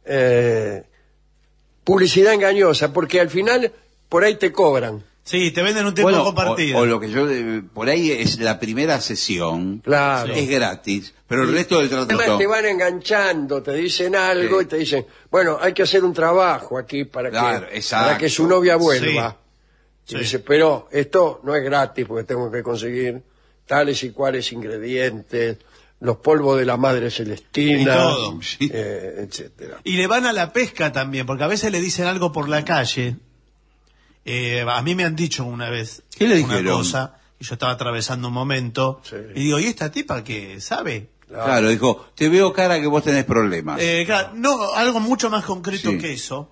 publicidad engañosa, porque al final por ahí te cobran. Sí, te venden un tiempo Bueno, compartido. o lo que yo por ahí es la primera sesión, Claro. es gratis, pero el resto del Además trato te van enganchando, te dicen algo Sí. y te dicen, bueno, hay que hacer un trabajo aquí para, Claro, que, exacto. para que su novia vuelva. Y dice, pero esto no es gratis porque tengo que conseguir tales y cuales ingredientes, los polvos de la madre Celestina, Y todo. etcétera. Y le van a la pesca también, porque a veces le dicen algo por la calle. A mí me han dicho una vez ¿Qué le una dijeron? cosa, y yo estaba atravesando un momento, Sí. y digo, ¿y esta tipa qué sabe? Claro, dijo, te veo cara que vos tenés problemas. Claro, no, algo mucho más concreto Sí. que eso,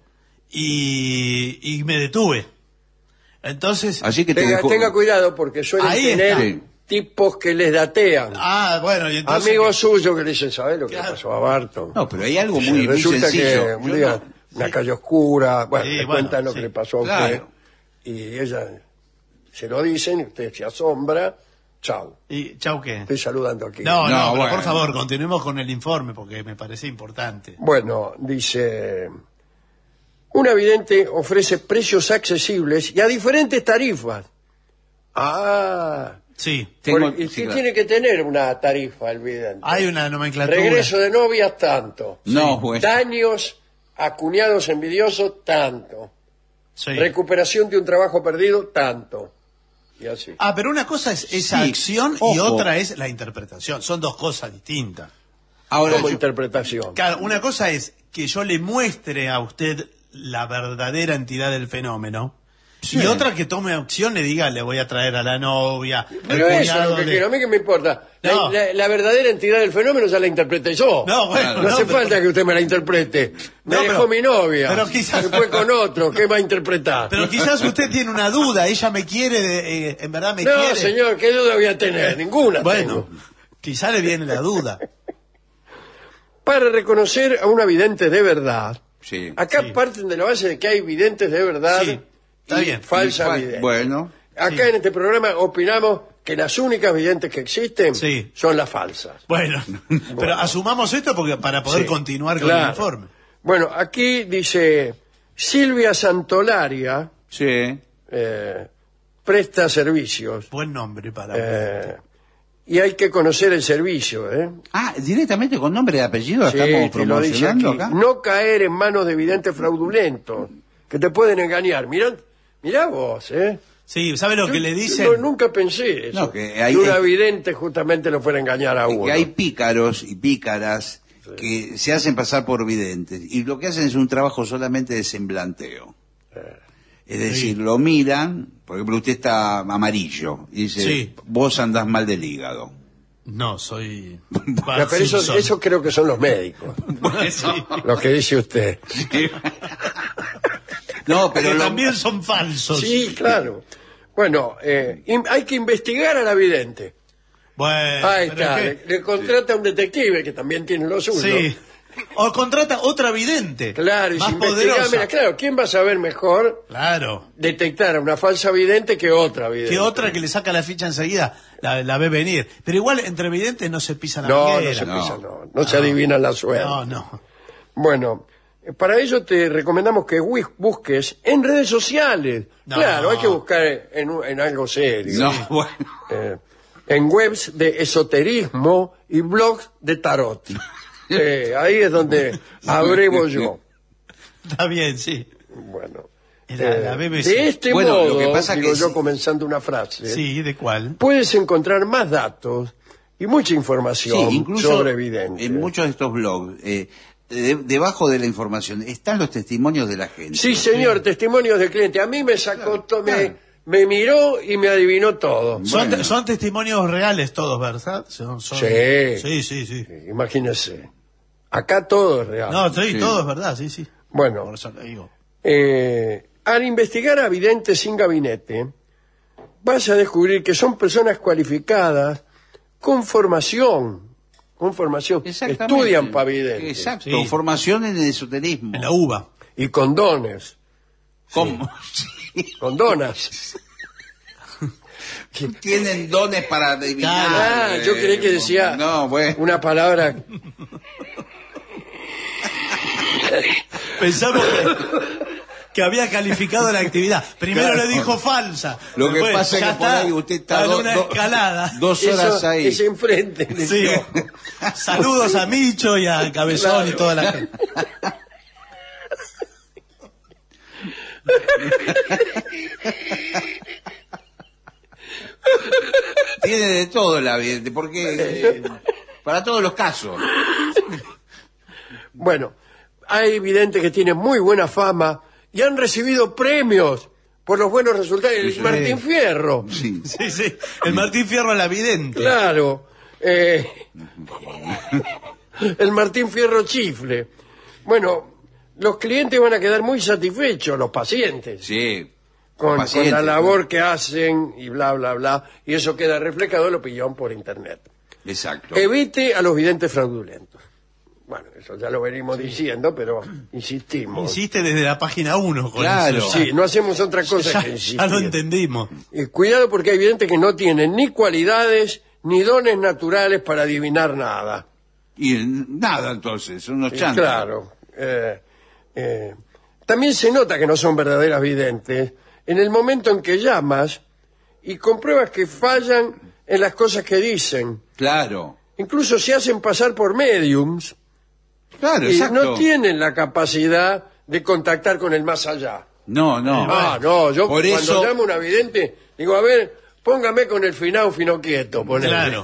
y me detuve. Entonces, Así que te Tenga, dejó... tenga cuidado porque suelen Ahí tener está. Sí. tipos que les datean. bueno, y entonces... Amigos suyos que le dicen, ¿sabes lo que Claro. le pasó a Barton? No, pero hay algo muy Resulta que sencillo. un día, una calle oscura, bueno, Sí, le bueno, cuentan lo sí. que le pasó a usted. Claro. Y ella se lo dicen, y usted se asombra. Chau, ¿Y chau qué? estoy saludando aquí. No, pero bueno. por favor, continuemos con el informe, porque me parece importante. Bueno, dice, un vidente ofrece precios accesibles y a diferentes tarifas. Ah, Sí, ¿y sí, qué claro. tiene que tener una tarifa el vidente? hay una nomenclatura. Regreso de novias, tanto. No, bueno. Daños a cuñados envidiosos, tanto. Sí. Recuperación de un trabajo perdido, tanto. Y así. Pero una cosa es esa Sí, acción y ojo. otra es la interpretación. Son dos cosas distintas. Ahora, Como yo- interpretación. Claro, una cosa es que yo le muestre a usted la verdadera entidad del fenómeno. Sí. Y otra que tome acción, le diga, le voy a traer a la novia. Pero al eso es lo cuñado que de- quiero. A mí que me importa. No. La verdadera entidad del fenómeno ya la interpreté yo. No, bueno, No hace pero- falta que usted me la interprete. Me No, dejó pero- mi novia. pero quizás- Se fue con otro. ¿Qué va a interpretar? Pero quizás usted tiene una duda, ella me quiere, en verdad me no, quiere. señor, ¿qué duda voy a tener? Ninguna. Bueno, tengo. quizá le viene la duda. Para reconocer a un vidente de verdad, Sí. acá Sí. parten de la base de que hay videntes de verdad Sí, está y bien. falsa vidente. Bueno, Acá en este programa opinamos que las únicas videntes que existen Sí. son las falsas. Bueno, pero asumamos esto porque para poder Sí, continuar con claro. el informe. Bueno, aquí dice Silvia Santolaria sí. presta servicios Buen nombre para... y hay que conocer el servicio. Ah, directamente con nombre y apellido Sí, estamos te lo dice aquí. promocionando acá. No caer en manos de videntes fraudulentos que te pueden engañar. Mirá vos, Sí, ¿sabe lo que le dicen? Yo nunca pensé eso. No, que que una vidente justamente lo fuera a engañar a uno. Que hay pícaros y pícaras que se hacen pasar por videntes y lo que hacen es un trabajo solamente de semblanteo. Es decir, lo miran, por ejemplo, usted está amarillo y dice, Sí. vos andás mal del hígado. No, soy... Ya, pero eso creo que son los médicos, Sí. lo que dice usted. No, Pero pero lo- también son falsos. Sí, claro. Bueno, hay que investigar a la vidente. Bueno, Ahí pero está. es que- Le contrata a un detective que también tiene lo suyo. Sí. O contrata otra vidente. Claro, y más si investiga, poderosa. mira, claro, ¿quién va a saber mejor Claro. detectar a una falsa vidente que otra vidente? Que otra que le saca la ficha enseguida la ve venir. Pero igual entre videntes no se pisan la No, no manguera. se No. pisa, no se adivina la suerte. No. Bueno, para ello te recomendamos que busques en redes sociales. No. Claro, hay que buscar en algo serio. No, bueno. En webs de esoterismo y blogs de tarot. Ahí es donde abrevo yo. Está bien, sí. Bueno, La BBC. de este Bueno, modo, lo que pasa digo que yo sí. comenzando una frase, Sí, ¿de cuál? puedes encontrar más datos y mucha Sí, información incluso sobre videntes. en muchos de estos blogs, debajo de la información están los testimonios de la gente. Sí, señor, testimonios de cliente. A mí me sacó, me miró y me adivinó todo. Son testimonios reales todos, ¿verdad? Sí. Sí. Imagínese. Acá todo es real. No, sí, Sí. todo es verdad, sí. Bueno, Por eso le digo. al investigar a videntes sin gabinete, vas a descubrir que son personas cualificadas con formación. Exactamente. Estudian para videntes. Exacto, Sí. formación en el esoterismo. En la uva. Y con dones. ¿Cómo? Con donas. Tienen dones para adivinar. Ah, yo creí que decía No, bueno. una palabra. Pensamos que había calificado la actividad. Primero Claro. le dijo falsa. Lo que Después, pasa es ya que por ahí usted está en una escalada. 2 horas Eso ahí. es enfrente. Sí. Saludos a Micho y a Cabezón y toda la gente. tiene de todo la vidente, porque para todos los casos. Bueno, hay videntes que tienen muy buena fama y han recibido premios por los buenos resultados. El Martín Fierro. Sí. Sí. El Martín Fierro la vidente. Claro. El Martín Fierro chifle. Bueno, los clientes van a quedar muy satisfechos, los pacientes, Sí. con Pacientes, la labor que hacen y bla, bla, bla. Y eso queda reflejado en la opinión por Internet. Exacto. Evite a los videntes fraudulentos. Bueno, eso ya lo venimos diciendo, pero insistimos. Insiste desde la página 1 con Claro. eso. Sí, no hacemos otra cosa Ya, que ya insistir. lo entendimos. Cuidado porque hay videntes que no tienen ni cualidades ni dones naturales para adivinar nada. Y nada, entonces, unos Sí, chantas. claro. También se nota que no son verdaderas videntes en el momento en que llamas y compruebas que fallan en las cosas que dicen. Claro. Incluso se hacen pasar por mediums Claro, y exacto. no tienen la capacidad de contactar con el más allá. No. No, yo Por cuando eso, llamo a una vidente, digo, a ver, póngame con el finao fino quieto. ponele. Claro.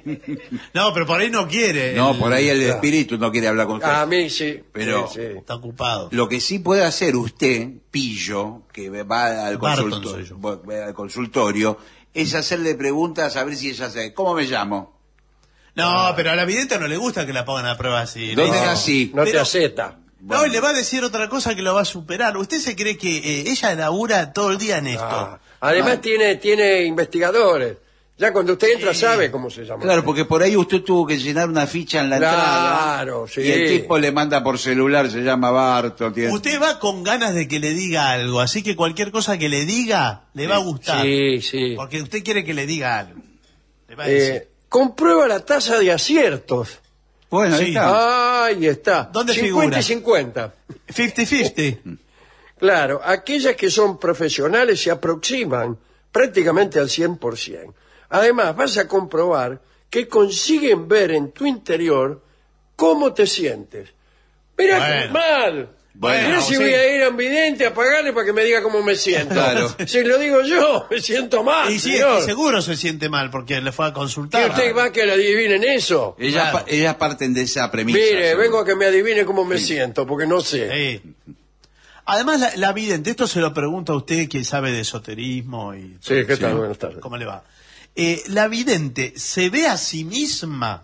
No, pero por ahí no quiere. no, por ahí el espíritu no quiere hablar con usted. A mí sí. Pero- sí, sí. Está ocupado. Lo que sí puede hacer usted, pillo, que va al, Barton soy yo. va al consultorio, es hacerle preguntas a ver si ella sabe. ¿Cómo me llamo? No, pero a la vidente no le gusta que la pongan a prueba así. ¿Dónde No. nací? No te Pero- acepta. No, y le va a decir otra cosa que lo va a superar. ¿Usted se cree que ella labura todo el día en esto? Ah, además tiene investigadores. Ya cuando usted entra sabe cómo se llama. Claro, porque por ahí usted tuvo que llenar una ficha en la entrada. Claro, sí. Y el tipo le manda por celular, se llama Barto. Usted va con ganas de que le diga algo, así que cualquier cosa que le diga le va a gustar. Sí, sí. Porque usted quiere que le diga algo. Le va a decir. Comprueba la tasa de aciertos. Bueno, ahí Sí. está. Ahí está. ¿Dónde 50 y figura? 50. 50-50. Claro, aquellas que son profesionales se aproximan prácticamente al 100%. Además, vas a comprobar que consiguen ver en tu interior cómo te sientes. Mira qué Bueno. mal. Bueno, Mira si sí. voy a ir a un vidente a pagarle para que me diga cómo me siento. Claro. Si lo digo yo, me siento mal. Y sí, señor. seguro se siente mal porque le fue a ¿Que consultar. usted va a que le adivinen eso? Ellas, ellas parten de esa premisa. Mire, seguro. vengo a que me adivine cómo me siento, porque no sé. Sí. Además, la vidente, esto se lo pregunto a usted que sabe de esoterismo y... Sí, ¿qué tal? Buenas tardes. ¿Cómo le va? La vidente, ¿se ve a sí misma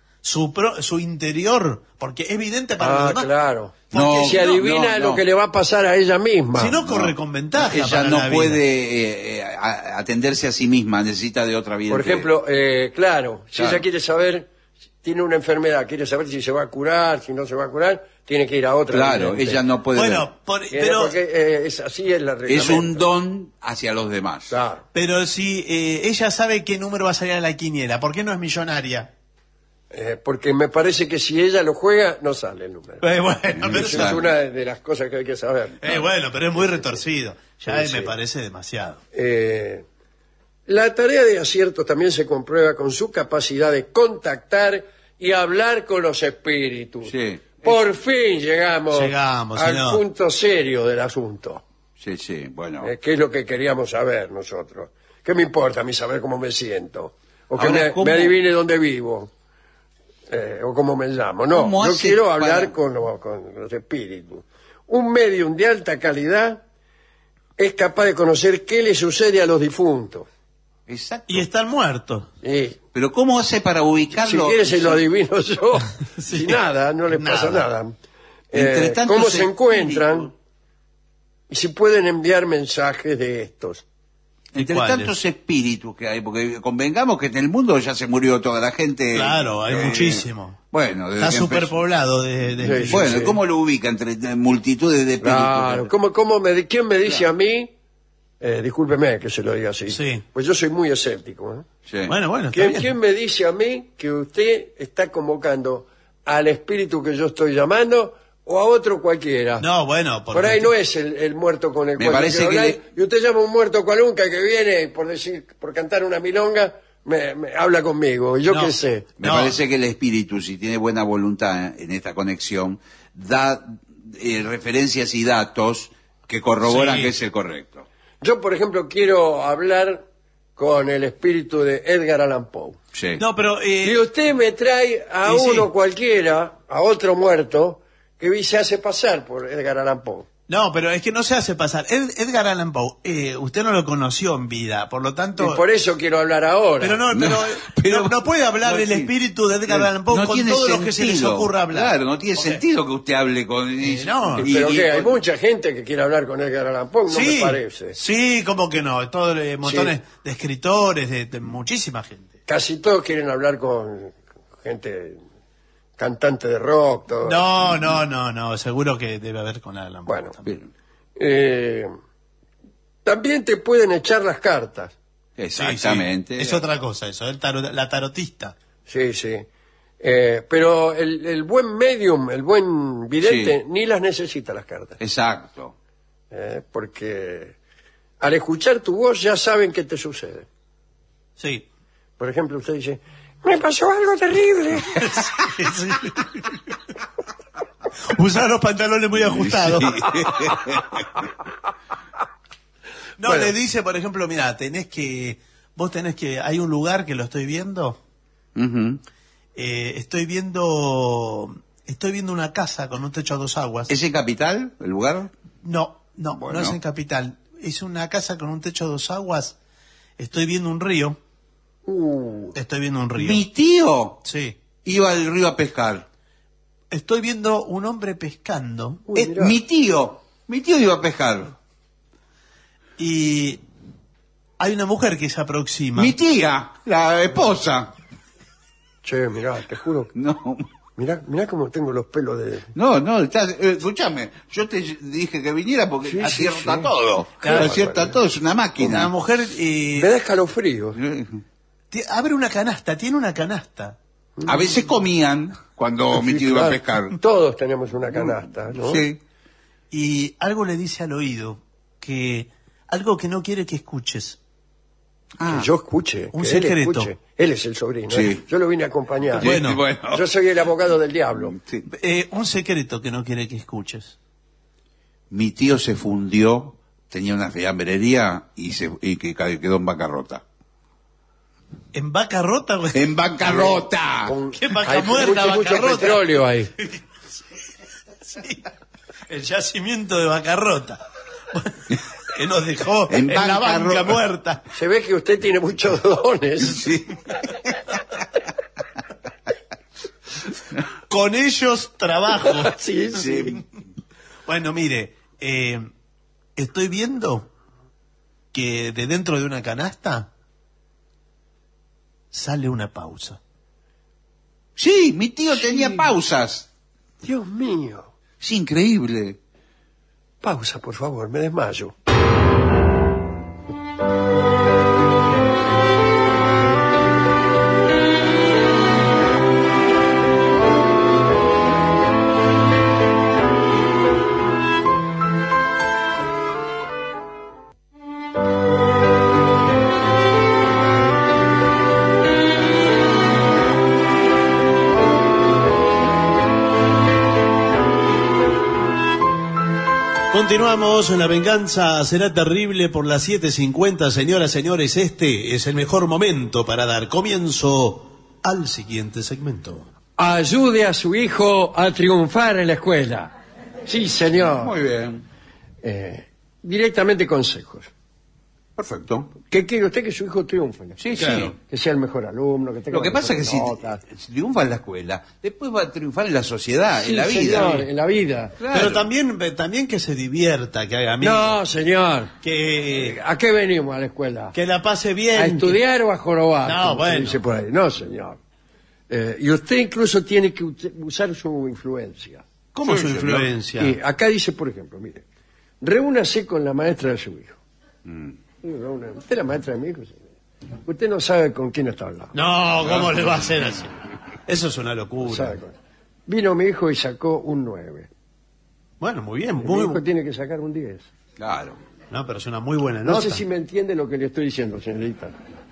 su interior? Porque es vidente para los demás. Claro. No, Porque se adivina no. lo que le va a pasar a ella misma. Si no, corre con ventaja. Ella para no la vida. puede atenderse a sí misma, necesita de otra vida. Por ejemplo, claro, si Claro. ella quiere saber, tiene una enfermedad, quiere saber si se va a curar, si no se va a curar, tiene que ir a otra. Claro, vidente. ella no puede. Bueno, pero Porque es así es la es un don hacia los demás. Claro. si ella sabe qué número va a salir a la quiniela, ¿por qué no es millonaria? Porque me parece que si ella lo juega, no sale el número. Bueno, pero, Esa claro. es una de las cosas que hay que saber. bueno, pero es muy retorcido. Ya Sí, me sí. parece demasiado. La tarea de acierto también se comprueba con su capacidad de contactar y hablar con los espíritus. Sí. Por fin llegamos al señor. punto serio del asunto. Sí, bueno. ¿Qué es lo que queríamos saber nosotros? ¿Qué me importa a mí saber cómo me siento? O que Ahora, me ¿cómo- adivine dónde vivo. O cómo me llamo. No, ¿Cómo yo hace quiero hablar para- con los espíritus. Un medium de alta calidad es capaz de conocer qué le sucede a los difuntos. Exacto. Y están muertos. Y Pero ¿cómo hace para si ubicarlo? quiere se lo adivino yo. Sí. Y nada, no le pasa Nada. nada. Entre tantos ¿Cómo se encuentran? espíritus. Y si pueden enviar mensajes de estos. Entre ¿Cuáles? tantos espíritus que hay, porque convengamos que en el mundo ya se murió toda la gente. Claro, hay muchísimo. Bueno, desde Está que empezó. superpoblado de Sí, Bueno, sí. ¿cómo lo ubica entre multitudes de espíritus? Claro, ¿quién me dice a mí? Discúlpeme que se lo diga así. Sí. Pues yo soy muy escéptico. ¿eh? Sí. Bueno, está ¿Quién, bien. quién me dice a mí que usted está convocando al espíritu que yo estoy llamando o a otro cualquiera? No, bueno, Por ahí no es el muerto con el Me cual yo parece quiero que hablar, y usted llama a un muerto cualunca que viene por cantar una milonga, me habla conmigo, y yo No. qué sé. Me No. parece que el espíritu, si tiene buena voluntad en esta conexión, da referencias y datos que corroboran Sí. que es el correcto. Yo, por ejemplo, quiero hablar con el espíritu de Edgar Allan Poe. Sí. No, pero... Si usted me trae a y sí. uno cualquiera, a otro muerto, que se hace pasar por Edgar Allan Poe. No, pero es que no se hace pasar. Edgar Allan Poe, usted no lo conoció en vida, por lo tanto... Y por eso quiero hablar ahora. Pero no puede hablar no del tiene- espíritu de Edgar Allan Poe no con tiene todo lo que se les sentido. ocurra hablar. Claro, no tiene Ok. sentido que usted hable con... no, ¿Pero qué? Hay mucha gente que quiere hablar con Edgar Allan Poe, no Sí, me parece. sí, como que no. Todo, montones Sí. de escritores, de muchísima gente. Casi todos quieren hablar con gente cantante de rock, todo. No, seguro que debe haber con Allan Poe. Bueno, también. También te pueden echar las cartas. Exactamente. Sí, sí. Es otra cosa eso, la tarotista. Sí, sí. Pero el buen medium, el buen vidente, Sí. ni las necesita las cartas. Exacto. Porque al escuchar tu voz ya saben qué te sucede. Sí. Por ejemplo, usted dice, me pasó algo terrible. Usar los pantalones muy ajustados. No, Bueno. le dice, por ejemplo, mira, hay un lugar que lo estoy viendo, Ujú. estoy viendo una casa con un techo a dos aguas. ¿Es en Capital, el lugar? No Bueno. es en Capital. Es una casa con un techo a dos aguas. Estoy viendo un río. Estoy viendo un río. Mi tío Sí. iba al río a pescar. Estoy viendo un hombre pescando Uy, mirá. Mi tío iba a pescar. y hay una mujer que se aproxima. Mi tía, la esposa. Che, mirá, te juro. No, Mirá cómo tengo los pelos de... no, escúchame, yo te dije que viniera porque Sí, sí, acierta sí. todo. Claro. Acierta todo, es una Una máquina. mujer Me da escalofrío. abre una canasta, tiene una canasta. A veces comían cuando mi tío iba a pescar. Todos tenemos una canasta, ¿no? Sí. Y algo le dice al oído, algo que no quiere que escuches. Que yo escuche. Un que secreto. Él escuche. Él es el sobrino. Sí. ¿eh? Yo lo vine a acompañar. Bueno. Yo soy el abogado del diablo. Sí. Un secreto que no quiere que escuches. Mi tío se fundió, tenía una fiambrería y que quedó en bancarrota. ¿En vaca rota, güey? ¡En bancarrota! ¿Qué vaca Hay muerta, mucho bancarrota? petróleo ahí. Sí. El yacimiento de Bacarrota. Que nos dejó En en la banca bancarrota. muerta. Se ve que usted tiene muchos dones. Sí. Con ellos trabajo. Sí, sí. Sí. Bueno, mire, estoy viendo que de dentro de una canasta sale una pausa. Sí, mi tío tenía pausas. Dios mío. Es increíble. Pausa, por favor, me desmayo. Continuamos, la venganza será terrible por las 7:50, señoras, señores, este es el mejor momento para dar comienzo al siguiente segmento. Ayude a su hijo a triunfar en la escuela. Sí, señor. Muy bien. Directamente consejos. Perfecto. ¿Qué quiere usted? Que su hijo triunfe. Sí, Claro. sí. Que sea el mejor alumno, que tenga Lo que las pasa es que mejores notas. si triunfa en la escuela, después va a triunfar en la sociedad, Sí, en la vida. señor, en la vida. Claro. Pero también que se divierta, que haga amigos, No, señor. que ¿A qué venimos a la escuela? la pase bien. ¿A estudiar o a jorobar? No, como se bueno. dice por ahí. No, señor. Y usted incluso tiene que usar su influencia. ¿Cómo Sí, su señor. influencia? Y acá dice, por ejemplo, mire, reúnase con la maestra de su hijo. Usted es la maestra de mi hijo, señor. Usted no sabe con quién está hablando. No, ¿cómo le va a hacer así? Eso es una No locura. sabe con- Vino mi hijo y sacó un 9. Bueno, muy bien, Mi hijo tiene que sacar un 10. Claro. No, pero es una muy buena No nota. sé si me entiende lo que le estoy diciendo, señorita.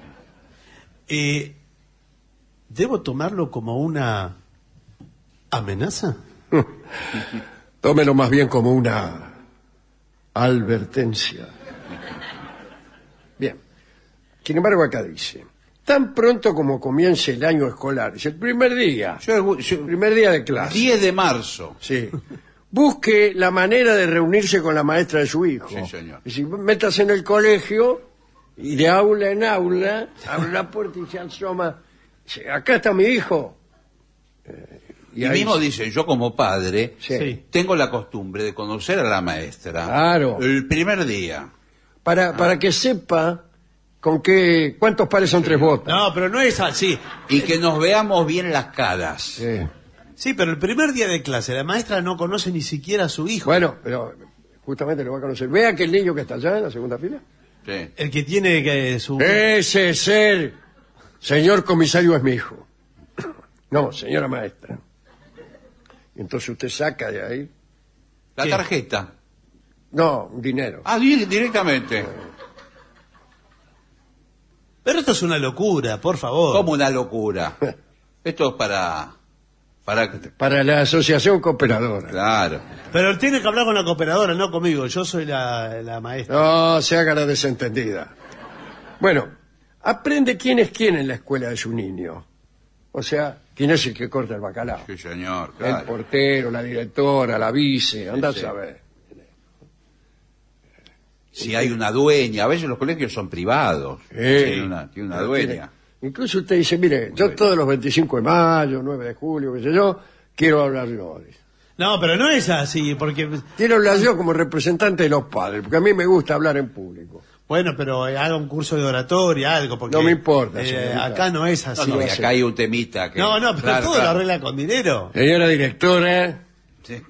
¿Debo tomarlo como una amenaza? Tómelo más bien como una advertencia. Bien. Sin embargo, acá dice, tan pronto como comience el año escolar, es el primer día, el primer día de clase. 10 de marzo. Sí. Busque la manera de reunirse con la maestra de su hijo. Sí, señor. Y si métase en el colegio y de aula en aula, abre la puerta y se asoma. Dice, acá está mi hijo. Y ahí mismo dice, yo como padre Sí. tengo la costumbre de conocer a la maestra. Claro. El primer día. Para que sepa cuántos pares son tres botas. No, pero no es así. Y que nos veamos bien las caras. Sí. Sí, pero el primer día de clase, la maestra no conoce ni siquiera a su hijo. Bueno, pero justamente lo va a conocer. Vea que el niño que está allá en la segunda fila. Sí. El que tiene que su... Ese ser, señor comisario, es mi hijo. No, señora maestra. Entonces usted saca de ahí. La ¿Qué? tarjeta. No, dinero. Ah, directamente. Pero esto es una locura, por favor. Como una locura. Esto es para... Para la asociación cooperadora. Claro. Pero tiene que hablar con la cooperadora, no conmigo. Yo soy la maestra. No, se haga la desentendida. Bueno, aprende quién es quién en la escuela de su niño. O sea, quién es el que corta el bacalao. Sí, señor. El Claro. portero, la directora, la vice, anda sí. a saber. Si hay una dueña. A veces los colegios son privados. Tiene una dueña. Incluso usted dice, mire, yo todos los 25 de mayo, 9 de julio, qué sé yo, quiero hablar yo. No, pero no es así, porque... Quiero hablar yo como representante de los padres, porque a mí me gusta hablar en público. Bueno, pero haga un curso de oratoria, algo, porque... No me importa, señorita. acá no es No, así. no, y acá hay un temita que... No, pero Claro, todo lo claro. arregla con dinero. Señora directora, Sí.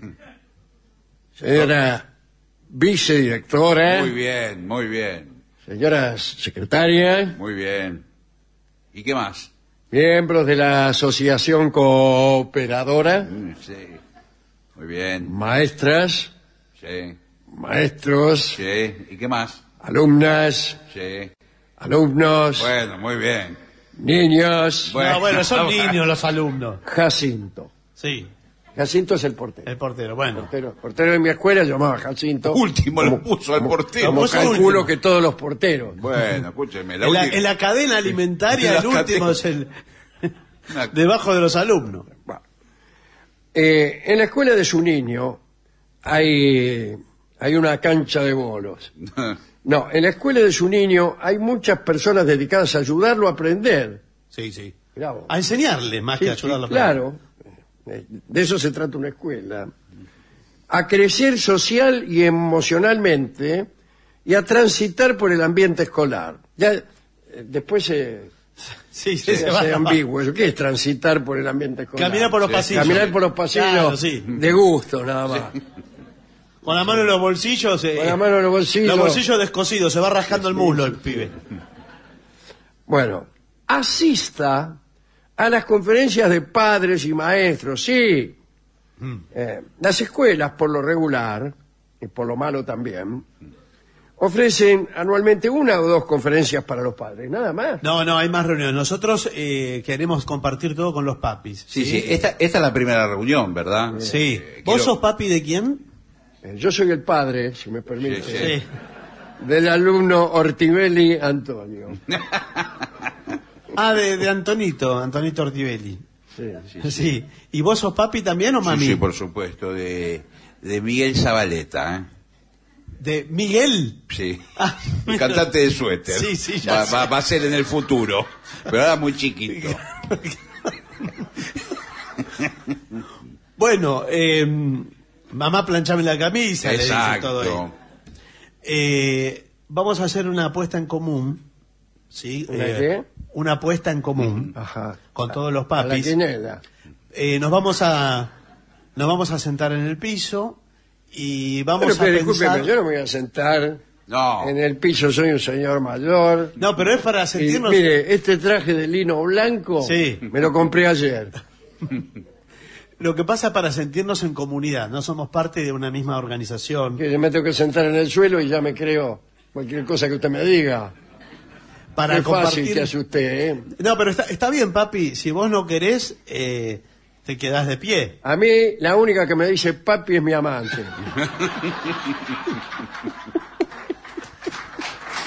señora vicedirectora, Muy bien, muy bien, señoras secretarias, muy bien. ¿Y qué más? miembros de la asociación cooperadora, Sí. Muy bien. maestras, Sí. maestros, Sí. ¿Y qué más? alumnas, Sí. alumnos, Bueno, muy bien. niños, No, bueno, son niños los alumnos. Jacinto. Sí, Jacinto es el portero. el portero, bueno. Portero de mi escuela llamaba Jacinto. Último lo puso al portero. Como puso calculo último. que todos los porteros. Bueno, escúcheme. En la cadena alimentaria, En la el último cadena. es el... debajo de los alumnos. Bueno. En la escuela de su niño hay una cancha de bolos. No, en la escuela de su niño hay muchas personas dedicadas a ayudarlo a aprender. Sí, sí. Mirá vos. A enseñarle más Sí, que a sí, ayudarlo. a claro. De eso se trata una escuela. A crecer social y emocionalmente y a transitar por el ambiente escolar. Ya después se Sí, sí, hace va. ambiguo. ¿Eso qué es transitar por el ambiente escolar? Caminar por los pasillos. Caminar por los pasillos Claro, sí. de gusto, nada más. Con la mano en los bolsillos. Con la mano en los bolsillos. Los bolsillos descosidos, se va rascando el muslo el pibe. Bueno, asista a las conferencias de padres y maestros, sí. Las escuelas, por lo regular, y por lo malo también, ofrecen anualmente una o dos conferencias para los padres, nada más. No, hay más reuniones. Nosotros queremos compartir todo con los papis. Sí. Esta es la primera reunión, ¿verdad? Sí. ¿Vos quiero- sos papi de quién? Yo soy el padre, si me permite, Sí. del alumno Ortivelli Antonio. Ah, de Antonito Ortivelli. Sí. Sí. ¿Y vos sos papi también o mami? Sí, por supuesto. De Miguel Zabaleta, ¿eh? ¿De Miguel? Sí. Ah, El cantante de suéter. Sí, ya sé. va a ser en el futuro. Pero ahora muy chiquito. Bueno, mamá planchame la camisa, le dice todo Exacto. ahí. Vamos a hacer una apuesta en común. ¿Sí? ¿Una qué? Una apuesta en común Ajá. con todos los A la papis. quinela. Nos vamos a sentar en el piso y vamos Pero a discúlpeme, pensar... yo no me voy a sentar No. en el piso, soy un señor mayor. No, pero es para Y, sentirnos... mire, este traje de lino blanco Sí. me lo compré ayer. Lo que pasa es para sentirnos en comunidad. No somos parte de una misma organización. Que yo me tengo que sentar en el suelo y ya me creo cualquier cosa que usted me diga. Para Qué fácil compartir... que hace usted, ¿eh? No, pero está bien, papi. Si vos no querés, te quedás de pie. A mí, la única que me dice papi es mi amante.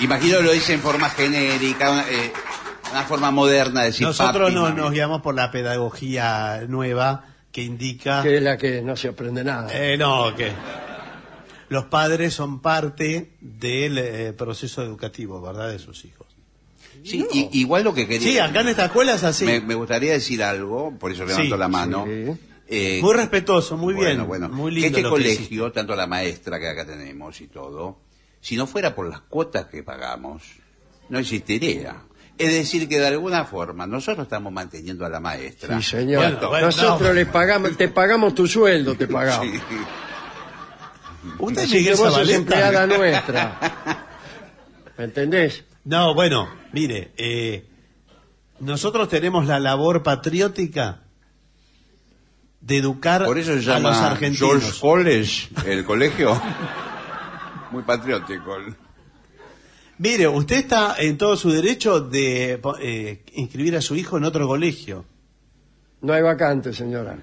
Imagino lo dice en forma genérica, una forma moderna de decir Nosotros papi, mami. nos guiamos por la pedagogía nueva que indica... Que es la que no se aprende nada. No, que los padres son parte del proceso educativo, ¿verdad?, de sus hijos. Sí, No. Igual lo que quería... Sí, acá en esta escuela es así. Me gustaría decir algo, por eso levanto Sí, la mano. Sí. Muy respetuoso, muy bien. Bueno, muy que lindo este lo que colegio, tanto la maestra que acá tenemos y todo, si no fuera por las cuotas que pagamos, no existiría. Es decir, que de alguna forma nosotros estamos manteniendo a la maestra. Sí, señor. Bueno, Nosotros no. les pagamos, te pagamos tu sueldo, te pagamos. Sí. Usted Así que Miguel vos sos Zabaleta. empleada nuestra. ¿Me entendés? No, bueno, mire, nosotros tenemos la labor patriótica de educar Por eso se a los llama argentinos. George College, el colegio. Muy patriótico. Mire, usted está en todo su derecho de inscribir a su hijo en otro colegio. No hay vacante, señora.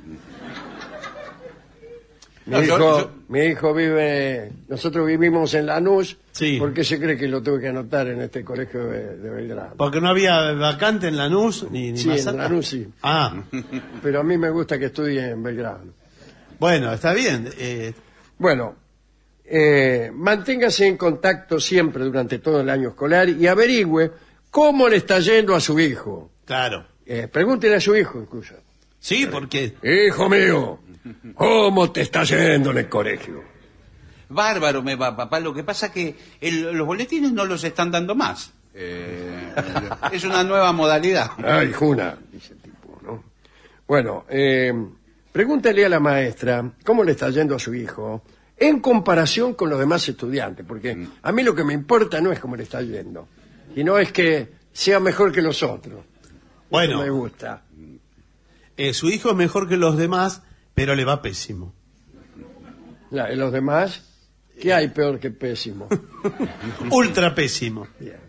No, yo- Mi hijo vive, nosotros vivimos en Lanús. Sí. ¿Por qué se cree que lo tuve que anotar en este colegio de Belgrano? Porque no había vacante en Lanús ni Sí, más en acá. Lanús sí. Ah, Pero a mí me gusta que estudie en Belgrano. bueno, está bien. Bueno, manténgase en contacto siempre durante todo el año escolar y averigüe cómo le está yendo a su hijo. Claro. Pregúntele a su hijo incluso. Sí, porque... Hijo mío, ¿cómo te está yendo en el colegio? Bárbaro me va, papá. Lo que pasa es que los boletines no los están dando más. Es una nueva modalidad. Ay, Juna, dice el tipo, ¿no? Bueno, pregúntale a la maestra cómo le está yendo a su hijo en comparación con los demás estudiantes, porque a mí lo que me importa no es cómo le está yendo, sino es que sea mejor que los otros. Bueno. Eso me gusta. su hijo es mejor que los demás, pero le va pésimo. Los demás, ¿qué hay peor que pésimo? Ultra pésimo. Bien.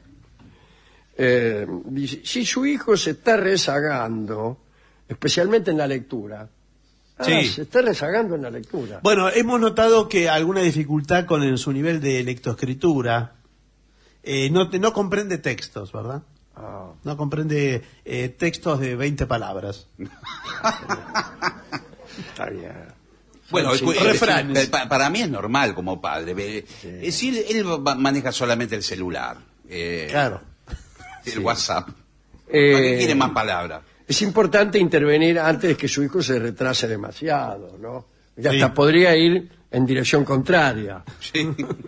Dice, si su hijo se está rezagando, especialmente en la lectura. Sí. Se está rezagando en la lectura. Bueno, hemos notado que alguna dificultad con su nivel de lectoescritura. No comprende textos, ¿verdad? Ah, No comprende textos de 20 palabras. está bien. Bueno, Sí, refranes. para mí es normal como padre. Es decir, él maneja solamente el celular. Claro. El WhatsApp. ¿Para Eh, qué quiere más palabras? Es importante intervenir antes de que su hijo se retrase demasiado, ¿no? Ya Sí. hasta podría ir en dirección contraria. Sí.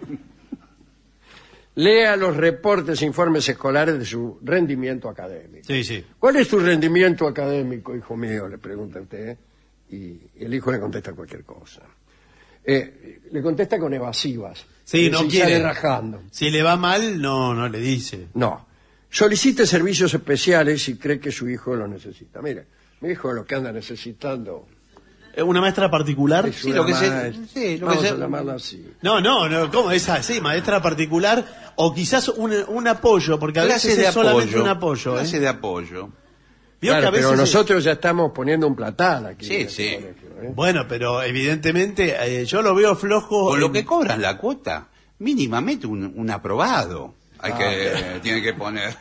Lea los reportes e informes escolares de su rendimiento académico. Sí, sí. ¿Cuál es tu rendimiento académico, hijo mío? Le pregunta usted. Y el hijo le contesta cualquier cosa. Le contesta con evasivas. Sí, Y no se quiere. sale rajando. Si le va mal, no le dice. No. Solicite servicios especiales si cree que su hijo lo necesita. Mire, mi hijo lo que anda necesitando ¿Una maestra particular? es Sí, una lo que se- maestra. sí, lo que Vamos se- a llamarla así. No, ¿cómo es así? Maestra particular o quizás un apoyo, porque a veces es solamente un apoyo. Clase de apoyo. Vio que Claro, a veces pero es- nosotros ya estamos poniendo un platal aquí. Sí, en este sí. colegio, ¿eh? Bueno, pero evidentemente yo lo veo flojo. Con lo en- que cobran la cuota, mínimamente un aprobado. Tiene que poner.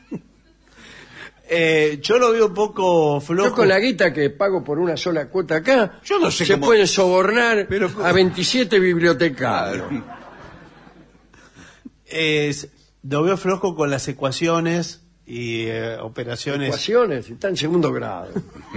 yo lo veo un poco flojo. Yo con la guita que pago por una sola cuota acá, Yo no sé se cómo- pueden sobornar a 27 bibliotecarios. Lo veo flojo con las ecuaciones y operaciones. Ecuaciones, está en segundo grado.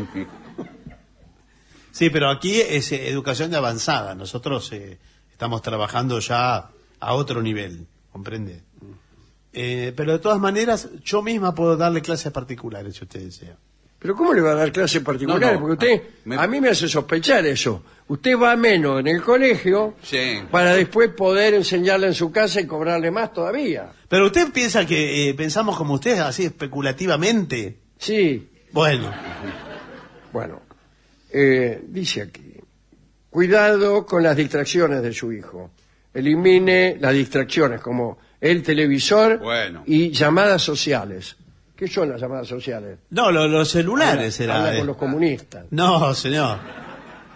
Sí, pero aquí es educación de avanzada. Nosotros estamos trabajando ya a otro nivel, ¿comprende? Pero de todas maneras, yo misma puedo darle clases particulares, si usted desea. Pero ¿cómo le va a dar clases particulares? No, Porque usted, a mí me hace sospechar eso. Usted va menos en el colegio Sí. para después poder enseñarle en su casa y cobrarle más todavía. Pero usted piensa que pensamos como usted, así especulativamente. Sí, Bueno, bueno. Dice aquí, cuidado con las distracciones de su hijo. Elimine las distracciones como el televisor Bueno. y llamadas sociales. ¿Qué son las llamadas sociales? no, los celulares Habla era. con los comunistas. No, señor.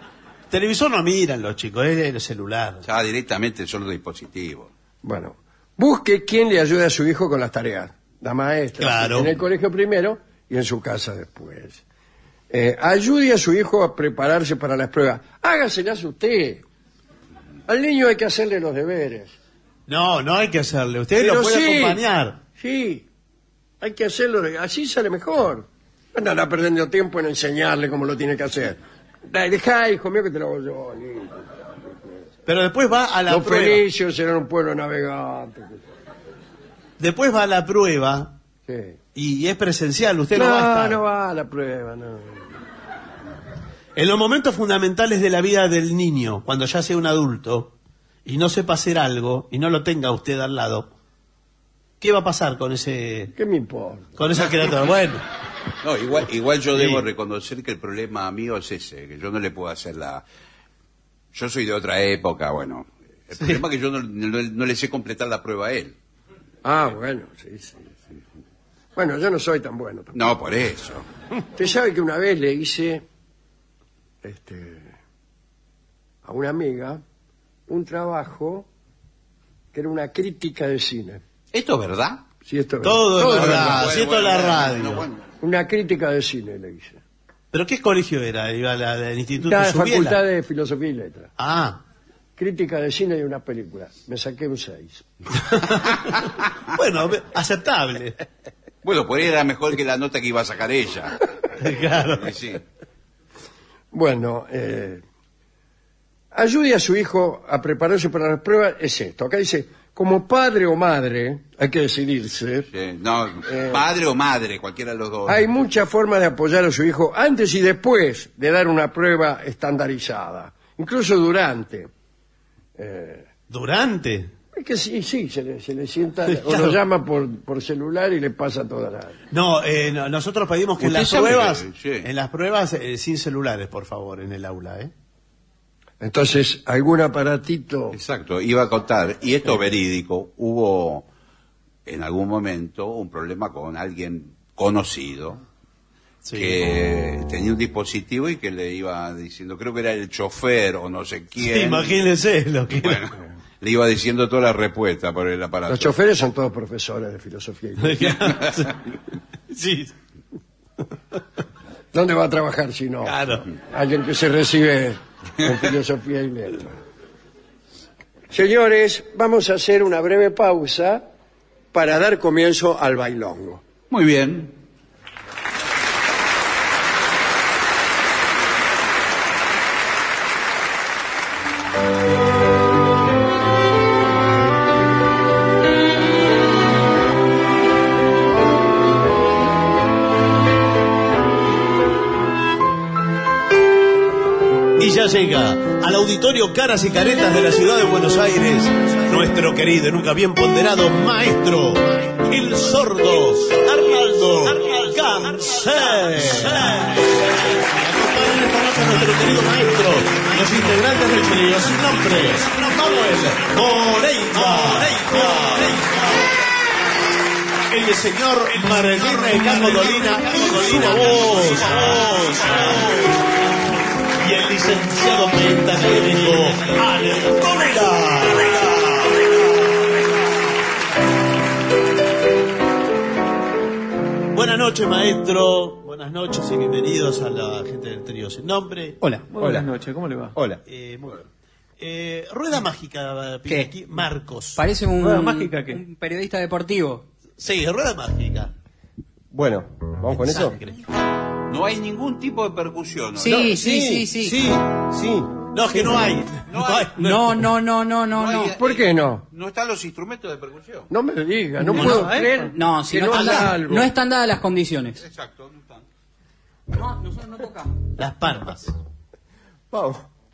Televisor no miran los chicos, es el celular. Ya directamente son los dispositivos. Bueno, Busque quien le ayude a su hijo con las tareas. La maestra. Claro. En el colegio primero y en su casa después. Ayude a su hijo a prepararse para las pruebas. Hágaselas usted. Al niño hay que hacerle los deberes. No hay que hacerle. Usted Pero lo puede sí, acompañar. Sí, hay que hacerlo. Así sale mejor. No andará perdiendo tiempo en enseñarle cómo lo tiene que hacer. Dejá, hijo mío, que te lo hago yo. Listo. Pero después va a la Los prueba. fenicios eran un pueblo navegante. Después va a la prueba Sí. y es presencial. Usted no va a estar. No va a la prueba, no. En los momentos fundamentales de la vida del niño, cuando ya sea un adulto y no sepa hacer algo y no lo tenga usted al lado, ¿qué va a pasar con ese ¿Qué me importa? con esa criatura? Bueno, No, igual yo Sí. debo reconocer que el problema mío es ese, que yo no le puedo hacer la... Yo soy de otra época, bueno. El problema es que yo no le sé completar la prueba a él. Ah, bueno, sí. Bueno, yo no soy tan bueno tampoco. No, por eso. Usted sabe que una vez le hice a una amiga un trabajo que era una crítica de cine. ¿Esto es verdad? Sí, esto es todo es verdad. Bueno, Si esto es la bueno, radio. bueno. Una crítica de cine le hice. ¿Pero qué colegio era? ¿Iba al instituto La Subiela? Facultad de Filosofía y Letras. Ah. Crítica de cine de una película. Me saqué un 6. Bueno, aceptable. Bueno, por ahí era mejor que la nota que iba a sacar ella. Claro. Sí. Bueno, ayude a su hijo a prepararse para las pruebas. Es esto. Acá dice, como padre o madre, hay que decidirse. Sí. No, padre o madre, cualquiera de los dos. Hay muchas formas de apoyar a su hijo antes y después de dar una prueba estandarizada. Incluso durante. ¿Durante? Es que sí, se le sienta, Sí, o claro. lo llama por celular y le pasa toda la... No, nosotros pedimos que en Usted las sabe pruebas, que- sí. sin celulares, por favor, en el aula, ¿eh? Entonces, algún aparatito... Exacto, iba a contar, y esto es verídico, hubo en algún momento un problema con alguien conocido Sí. que tenía un dispositivo y que le iba diciendo, creo que era el chofer o no sé quién. Sí, imagínense lo que Bueno, le iba diciendo toda la respuesta por el aparato. Los choferes son todos profesores de filosofía. y letras. Sí, ¿Dónde va a trabajar si no? claro. Alguien que se recibe en filosofía y letras. Señores, vamos a hacer una breve pausa para dar comienzo al bailongo. Muy bien. Y ya llega al auditorio Caras y Caretas de la ciudad de Buenos Aires nuestro querido y nunca bien ponderado maestro, el sordo Arnaldo Gansé. Acompañan esta noche a nuestro querido maestro, los integrantes del trío sin nombre, Manuel Moreira. El señor Marilene Camodolina y su voz. Y el licenciado pentacadémico Ale Correa. Buenas noches, maestro. Buenas noches y bienvenidos a la gente del trío sin nombre. Hola, buenas noches, ¿cómo le va? Hola. Muy bien. Rueda mágica, ¿Qué? aquí, Marcos. Parece un, ¿Rueda mágica qué? un periodista deportivo. Sí, rueda mágica. Bueno, ¿vamos con eso? Sangre. No hay ningún tipo de percusión, ¿no? Sí. Sí. No, es que no hay. No hay. No. ¿Por qué no? No están los instrumentos de percusión. No me diga, no puedo creer No, si que no, no haya están, algo. no están dadas las condiciones. Exacto, no están. No, nosotros no tocamos. Las palmas. Vamos.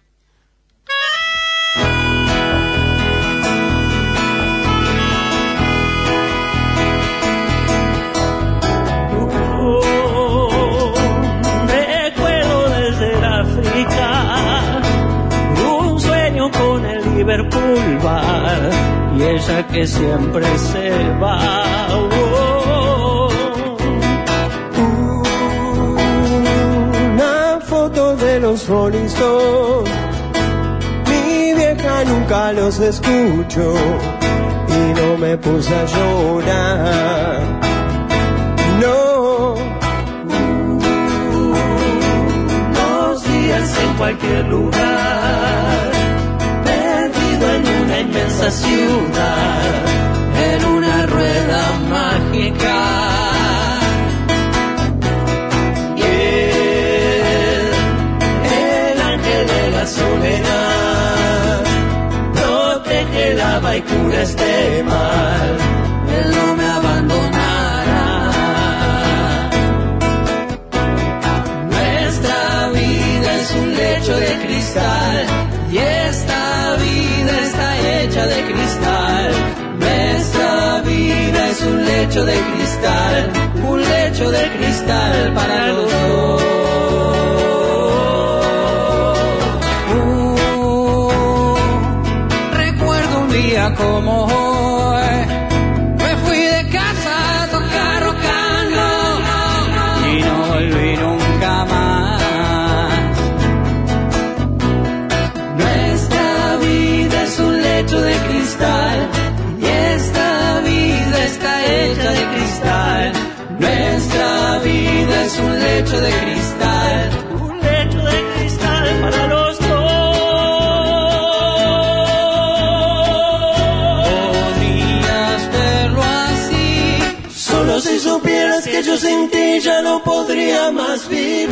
Recuerdo desde el África un sueño con el Liverpool Bar y ella que siempre se va. Una foto de los Rolling Stones, mi vieja nunca los escucho y no me puse a llorar. No. Dos días en cualquier lugar, perdido en una inmensa ciudad, en una rueda mágica. Y el ángel de la soledad protege, lava y cura este mal. Él no me abandonará. Nuestra vida es un lecho de cristal y esta vida está hecha de cristal. Nuestra vida es un lecho de cristal para los dos. Recuerdo un día como hoy, me fui de casa a tocar rock and roll y no volví nunca más. Nuestra vida es un lecho de cristal y esta vida está hecha de cristal. Nuestra vida es un lecho de cristal para los dos. Podrías verlo así, solo si supieras que yo sin ti ya no podría más vivir.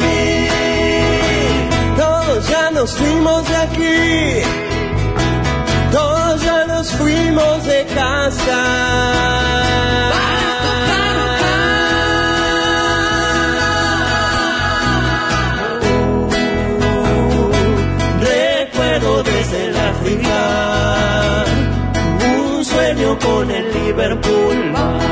Todos ya nos fuimos de aquí, todos ya nos fuimos de casa. Recuerdo desde el África un sueño con el Liverpool.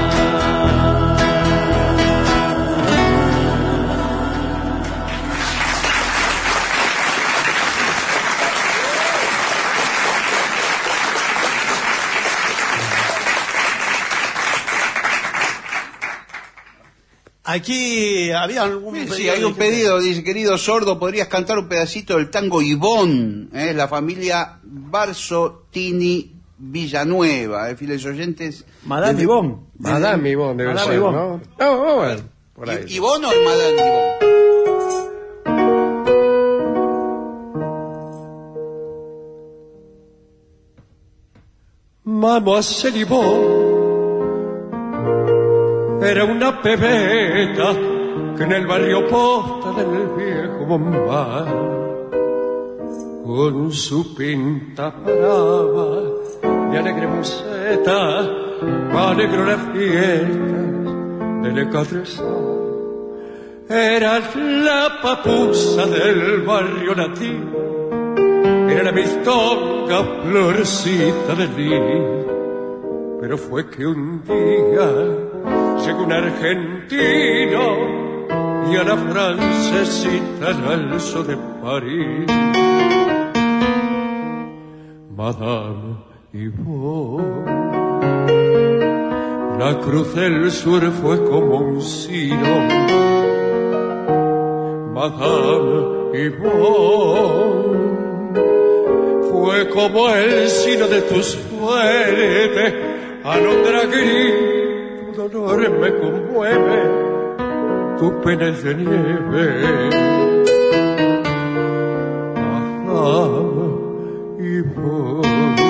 Aquí había algún pedido. Sí, hay un pedido, dice, querido sordo, ¿podrías cantar un pedacito del tango Ivón? La familia Barzotini Villanueva, fieles oyentes. Madame Ivón. Madame Ivón debe Madame ser, Ivón. ¿no? No, bueno, por ahí. ¿Ivón o Madame Ivón? Mademoiselle Ivón era una pebeta que en el barrio posta del viejo Bombay con su pinta paraba de alegre museta alegró las fiestas del Ecatresal. Era la papusa del barrio latino, era la mistonga florcita de lis. Pero fue que un día llegó un argentino y a la francesita la alzó de París. Madame Ivón, la cruz del sur fue como un sino. Madame Ivón, fue como el sino de tu suerte. Alondra gris, tu dolor me conmueve, tu pena es de nieve. Madame Ivón,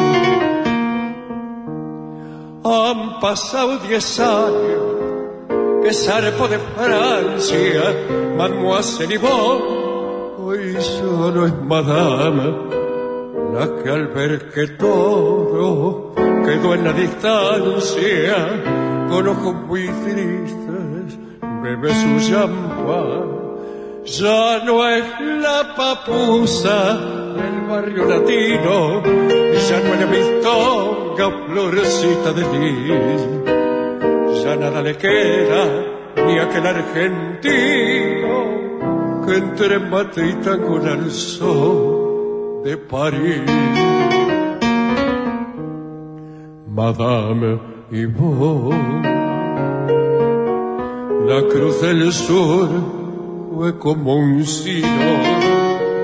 han pasado 10 años que zarpó de Francia, Mademoiselle Ivón, hoy solo es Madame, la que al ver que todo quedó en la distancia, con ojos muy tristes, bebe su champán. Ya no es la papusa del barrio latino, ya no es la mistonga florcita de lis. Ya nada le queda ni a aquel argentino que entre mate y tango la alzó de París. Madame Ivón, la cruz del sur fue como un sino.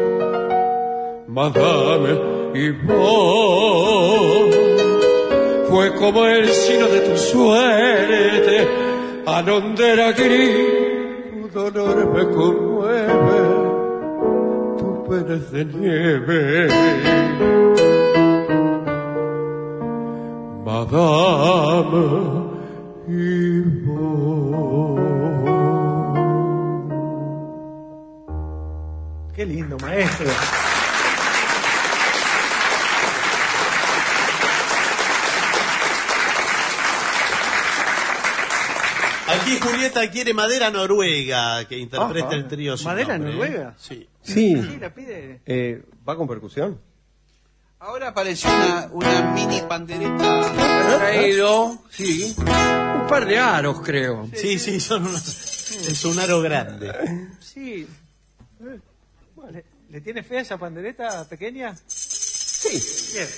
Madame Ivón, fue como el sino de tu suerte, a donde era gris, tu dolor me conmueve, tu pena es de nieve. Madame Yvonne. Qué lindo, maestro. Aquí Julieta quiere Madera Noruega, que interprete el trío sin ¿Madera nombre, Noruega? Sí. Sí. Sí, la pide. ¿Va con percusión? Ahora apareció una mini pandereta. Ha traído, sí, un par de aros, creo. Sí, son unos... Es un aro grande. Sí. ¿Le tiene fe a esa pandereta pequeña? Sí. Bien.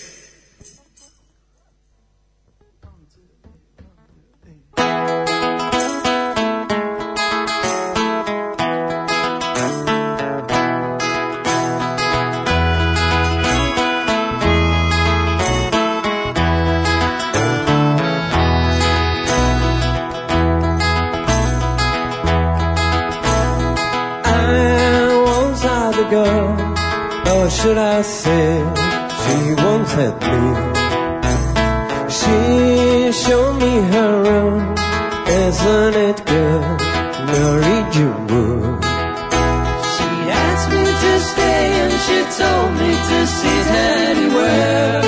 Girl, or should I say, she once had me. She showed me her room, isn't it good? Norwegian wood. She asked me to stay and she told me to sit anywhere.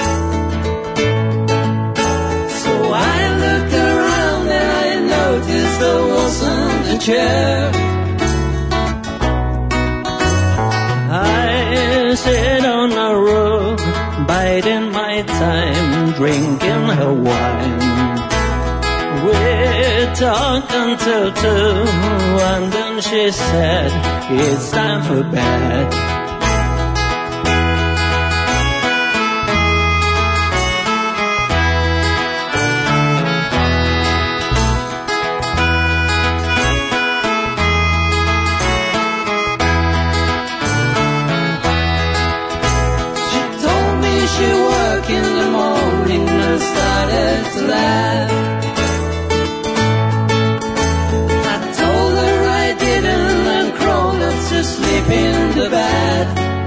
So I looked around and I noticed there wasn't a chair. I sit on a rug, biding my time, drinking her wine. We talked until 2, and then she said, it's time for bed. In the morning I started to laugh. I told her I didn't and crawled up to sleep in the bed.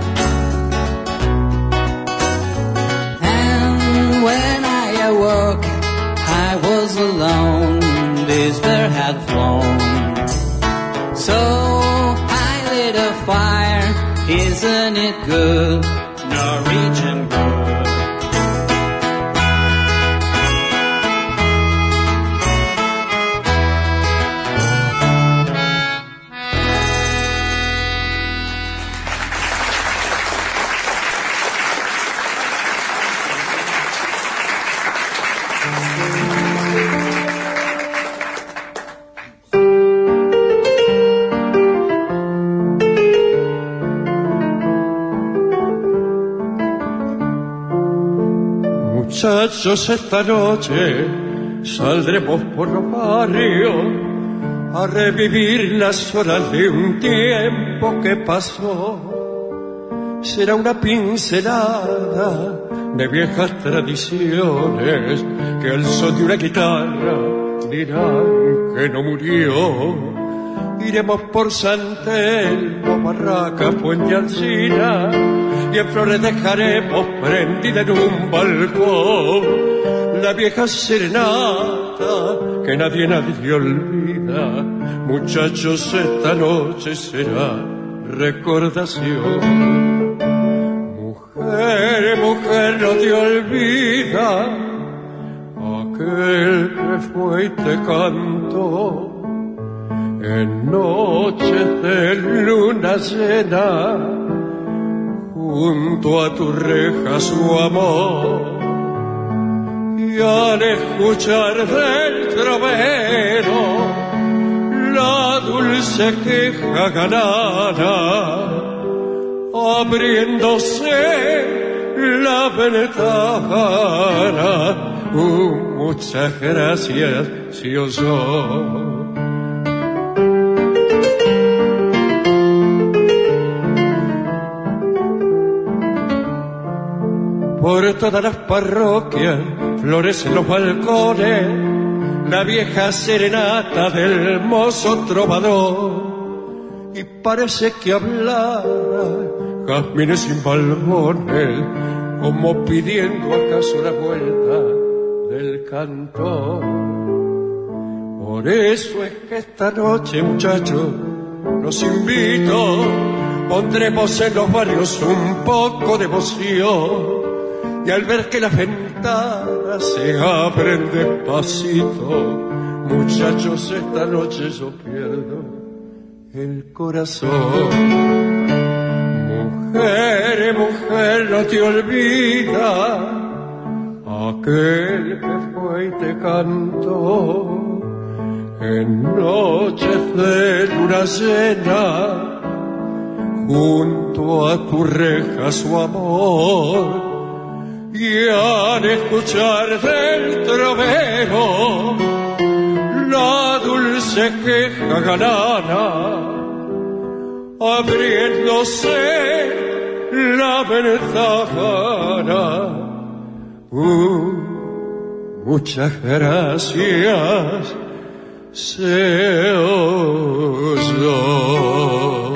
And when I awoke I was alone, despair had flown. So I lit a fire, isn't it good? Norwegian wood. Muchachos, esta noche saldremos por los barrios a revivir las horas de un tiempo que pasó. Será una pincelada de viejas tradiciones que al son de una guitarra dirán que no murió. Iremos por San Telmo, Barracas, Puente Alsina, y en flores dejaremos prendida en un balcón la vieja serenata que nadie olvida. Muchachos, esta noche será recordación. Mujer, mujer, no te olvida aquel que fue y te cantó en noches de luna llena, junto a tu reja su amor. Y al escuchar del trovero la dulce queja ganada, abriéndose la ventana, muchas gracias, si osó. Por todas las parroquias florecen los balcones la vieja serenata del mozo trovador, y parece que hablara jazmines sin balbones, como pidiendo acaso la vuelta del cantor. Por eso es que esta noche, muchachos, los invito, pondremos en los barrios un poco de emoción, y al ver que las ventanas se abren despacito, muchachos, esta noche yo pierdo el corazón. Mujer, mujer, no te olvidas aquel que fue y te cantó en noches de luna llena, junto a tu reja su amor. Y al escuchar del trovero la dulce queja galana, abriéndose la ventana. Muchas gracias, se oyó.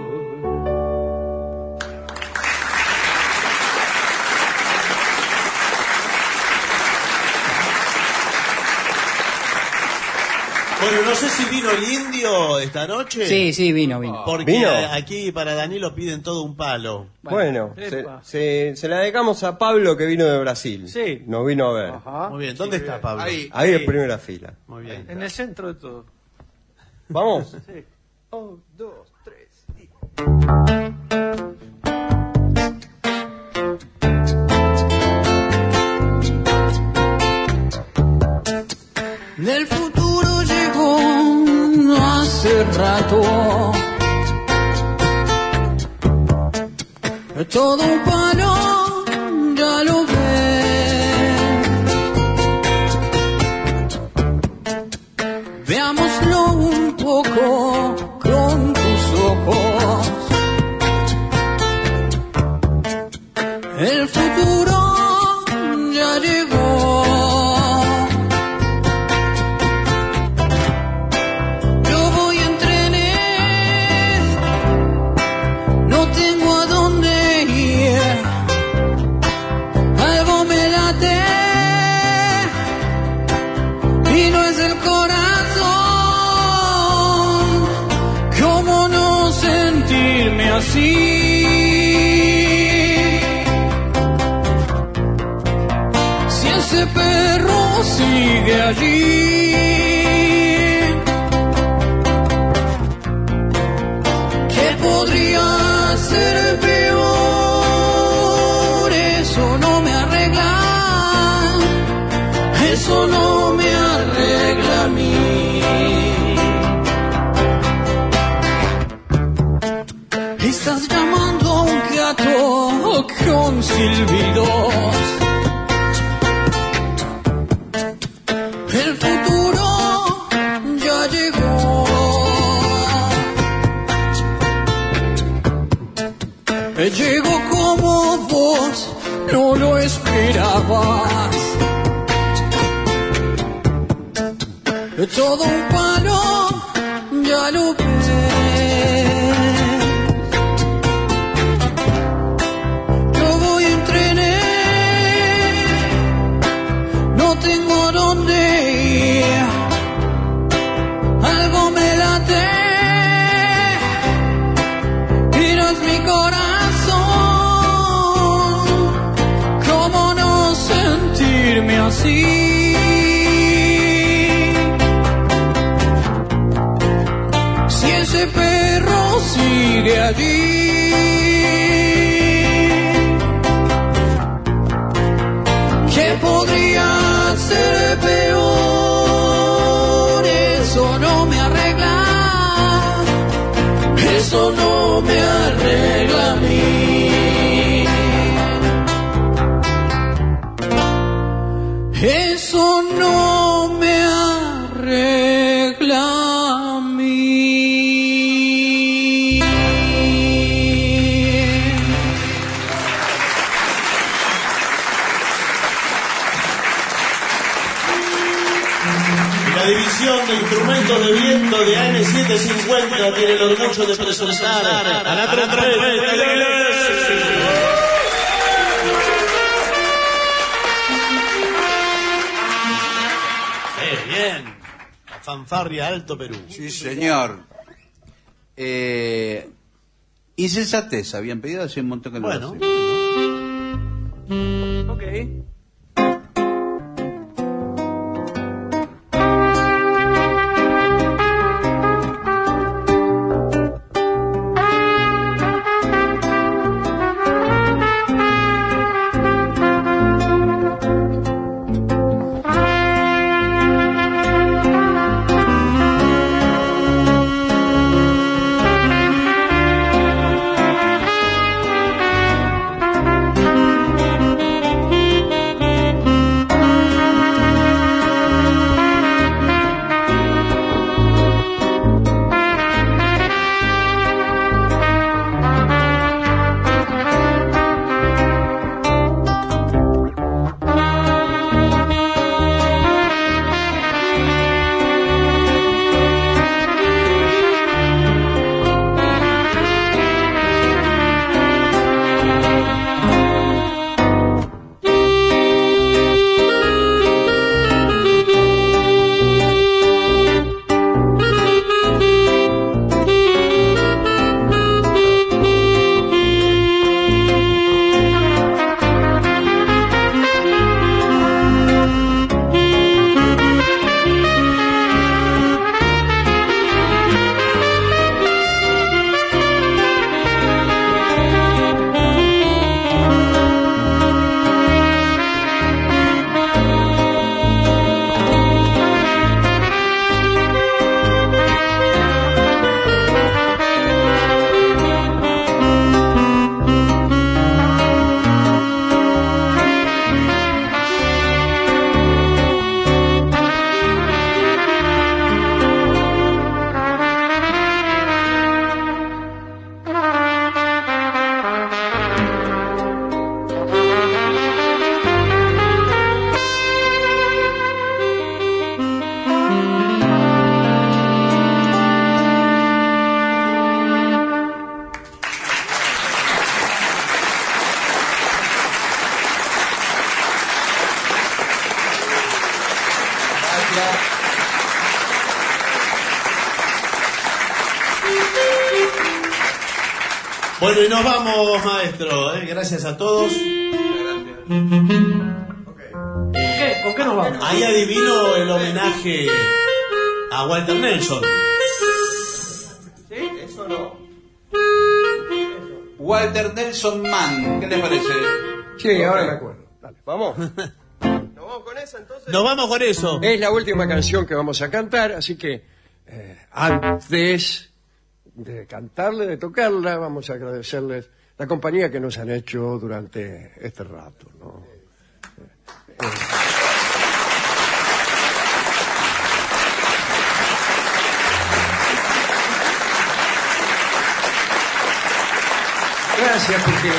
Bueno, no sé si vino el indio esta noche. Sí, vino. Porque ¿Vino? aquí para Danilo piden todo un palo. Bueno, se la dedicamos a Pablo, que vino de Brasil. Sí. Nos vino a ver. Ajá. Muy bien, ¿dónde está Pablo? Ahí en primera fila. Muy bien. En el centro de todo. ¿Vamos? Sí. 1, 2, 3 y... Del futuro llegó hace rato todo un palo, ya lo ves. Veámoslo un poco con tus ojos. El futuro ya llegó. Así, si ese perro sigue allí, ¿qué podría ser peor? Eso no me arregla, eso no me arregla a mí. Estás llamando a un gato con silbidos. El futuro ya llegó. Llegó como vos no lo esperabas. Todo un palo, ya lo ves. Así, si ese perro sigue allí, ¿qué podría ser peor? Eso no me arregla, eso no me arregla a mí. Eso no me arregla a mí. La división de instrumentos de viento de AM750 tiene el orgullo de presentar a la trompeta de la iglesia. Bien, la fanfarria Alto Perú. Sí, señor. Insensatez, habían pedido hace un montón que no lo hacen. Ok. Bueno, y nos vamos, maestro. Gracias a todos. ¿Con qué nos vamos? Ahí adivino el homenaje a Walter Nelson. ¿Sí? Eso no. Walter Nelson Mann, ¿qué les parece? Sí, ahora me acuerdo. Dale. Vamos. ¿Nos vamos con esa entonces? Nos vamos con eso. Es la última canción que vamos a cantar, así que antes de cantarla, de tocarla, vamos a agradecerles la compañía que nos han hecho durante este rato, ¿no? Gracias, porque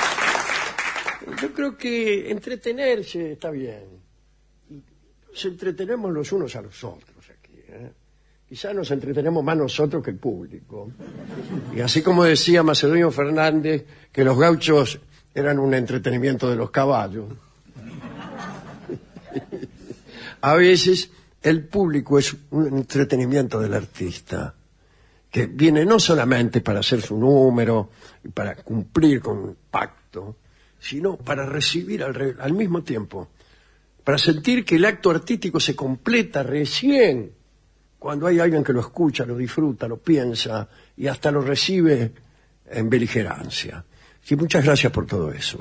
yo creo que entretenerse está bien. Nos entretenemos los unos a los otros aquí, ¿eh? Quizá nos entretenemos más nosotros que el público. Y así como decía Macedonio Fernández, que los gauchos eran un entretenimiento de los caballos, a veces el público es un entretenimiento del artista, que viene no solamente para hacer su número y para cumplir con un pacto, sino para recibir al mismo tiempo, para sentir que el acto artístico se completa recién cuando hay alguien que lo escucha, lo disfruta, lo piensa y hasta lo recibe en beligerancia. Sí, muchas gracias por todo eso.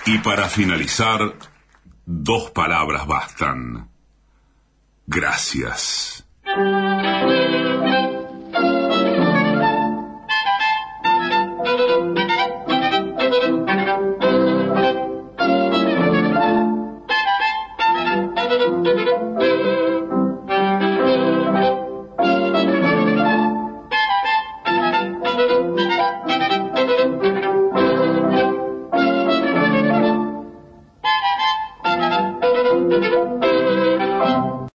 Y para finalizar, 2 palabras bastan. Gracias.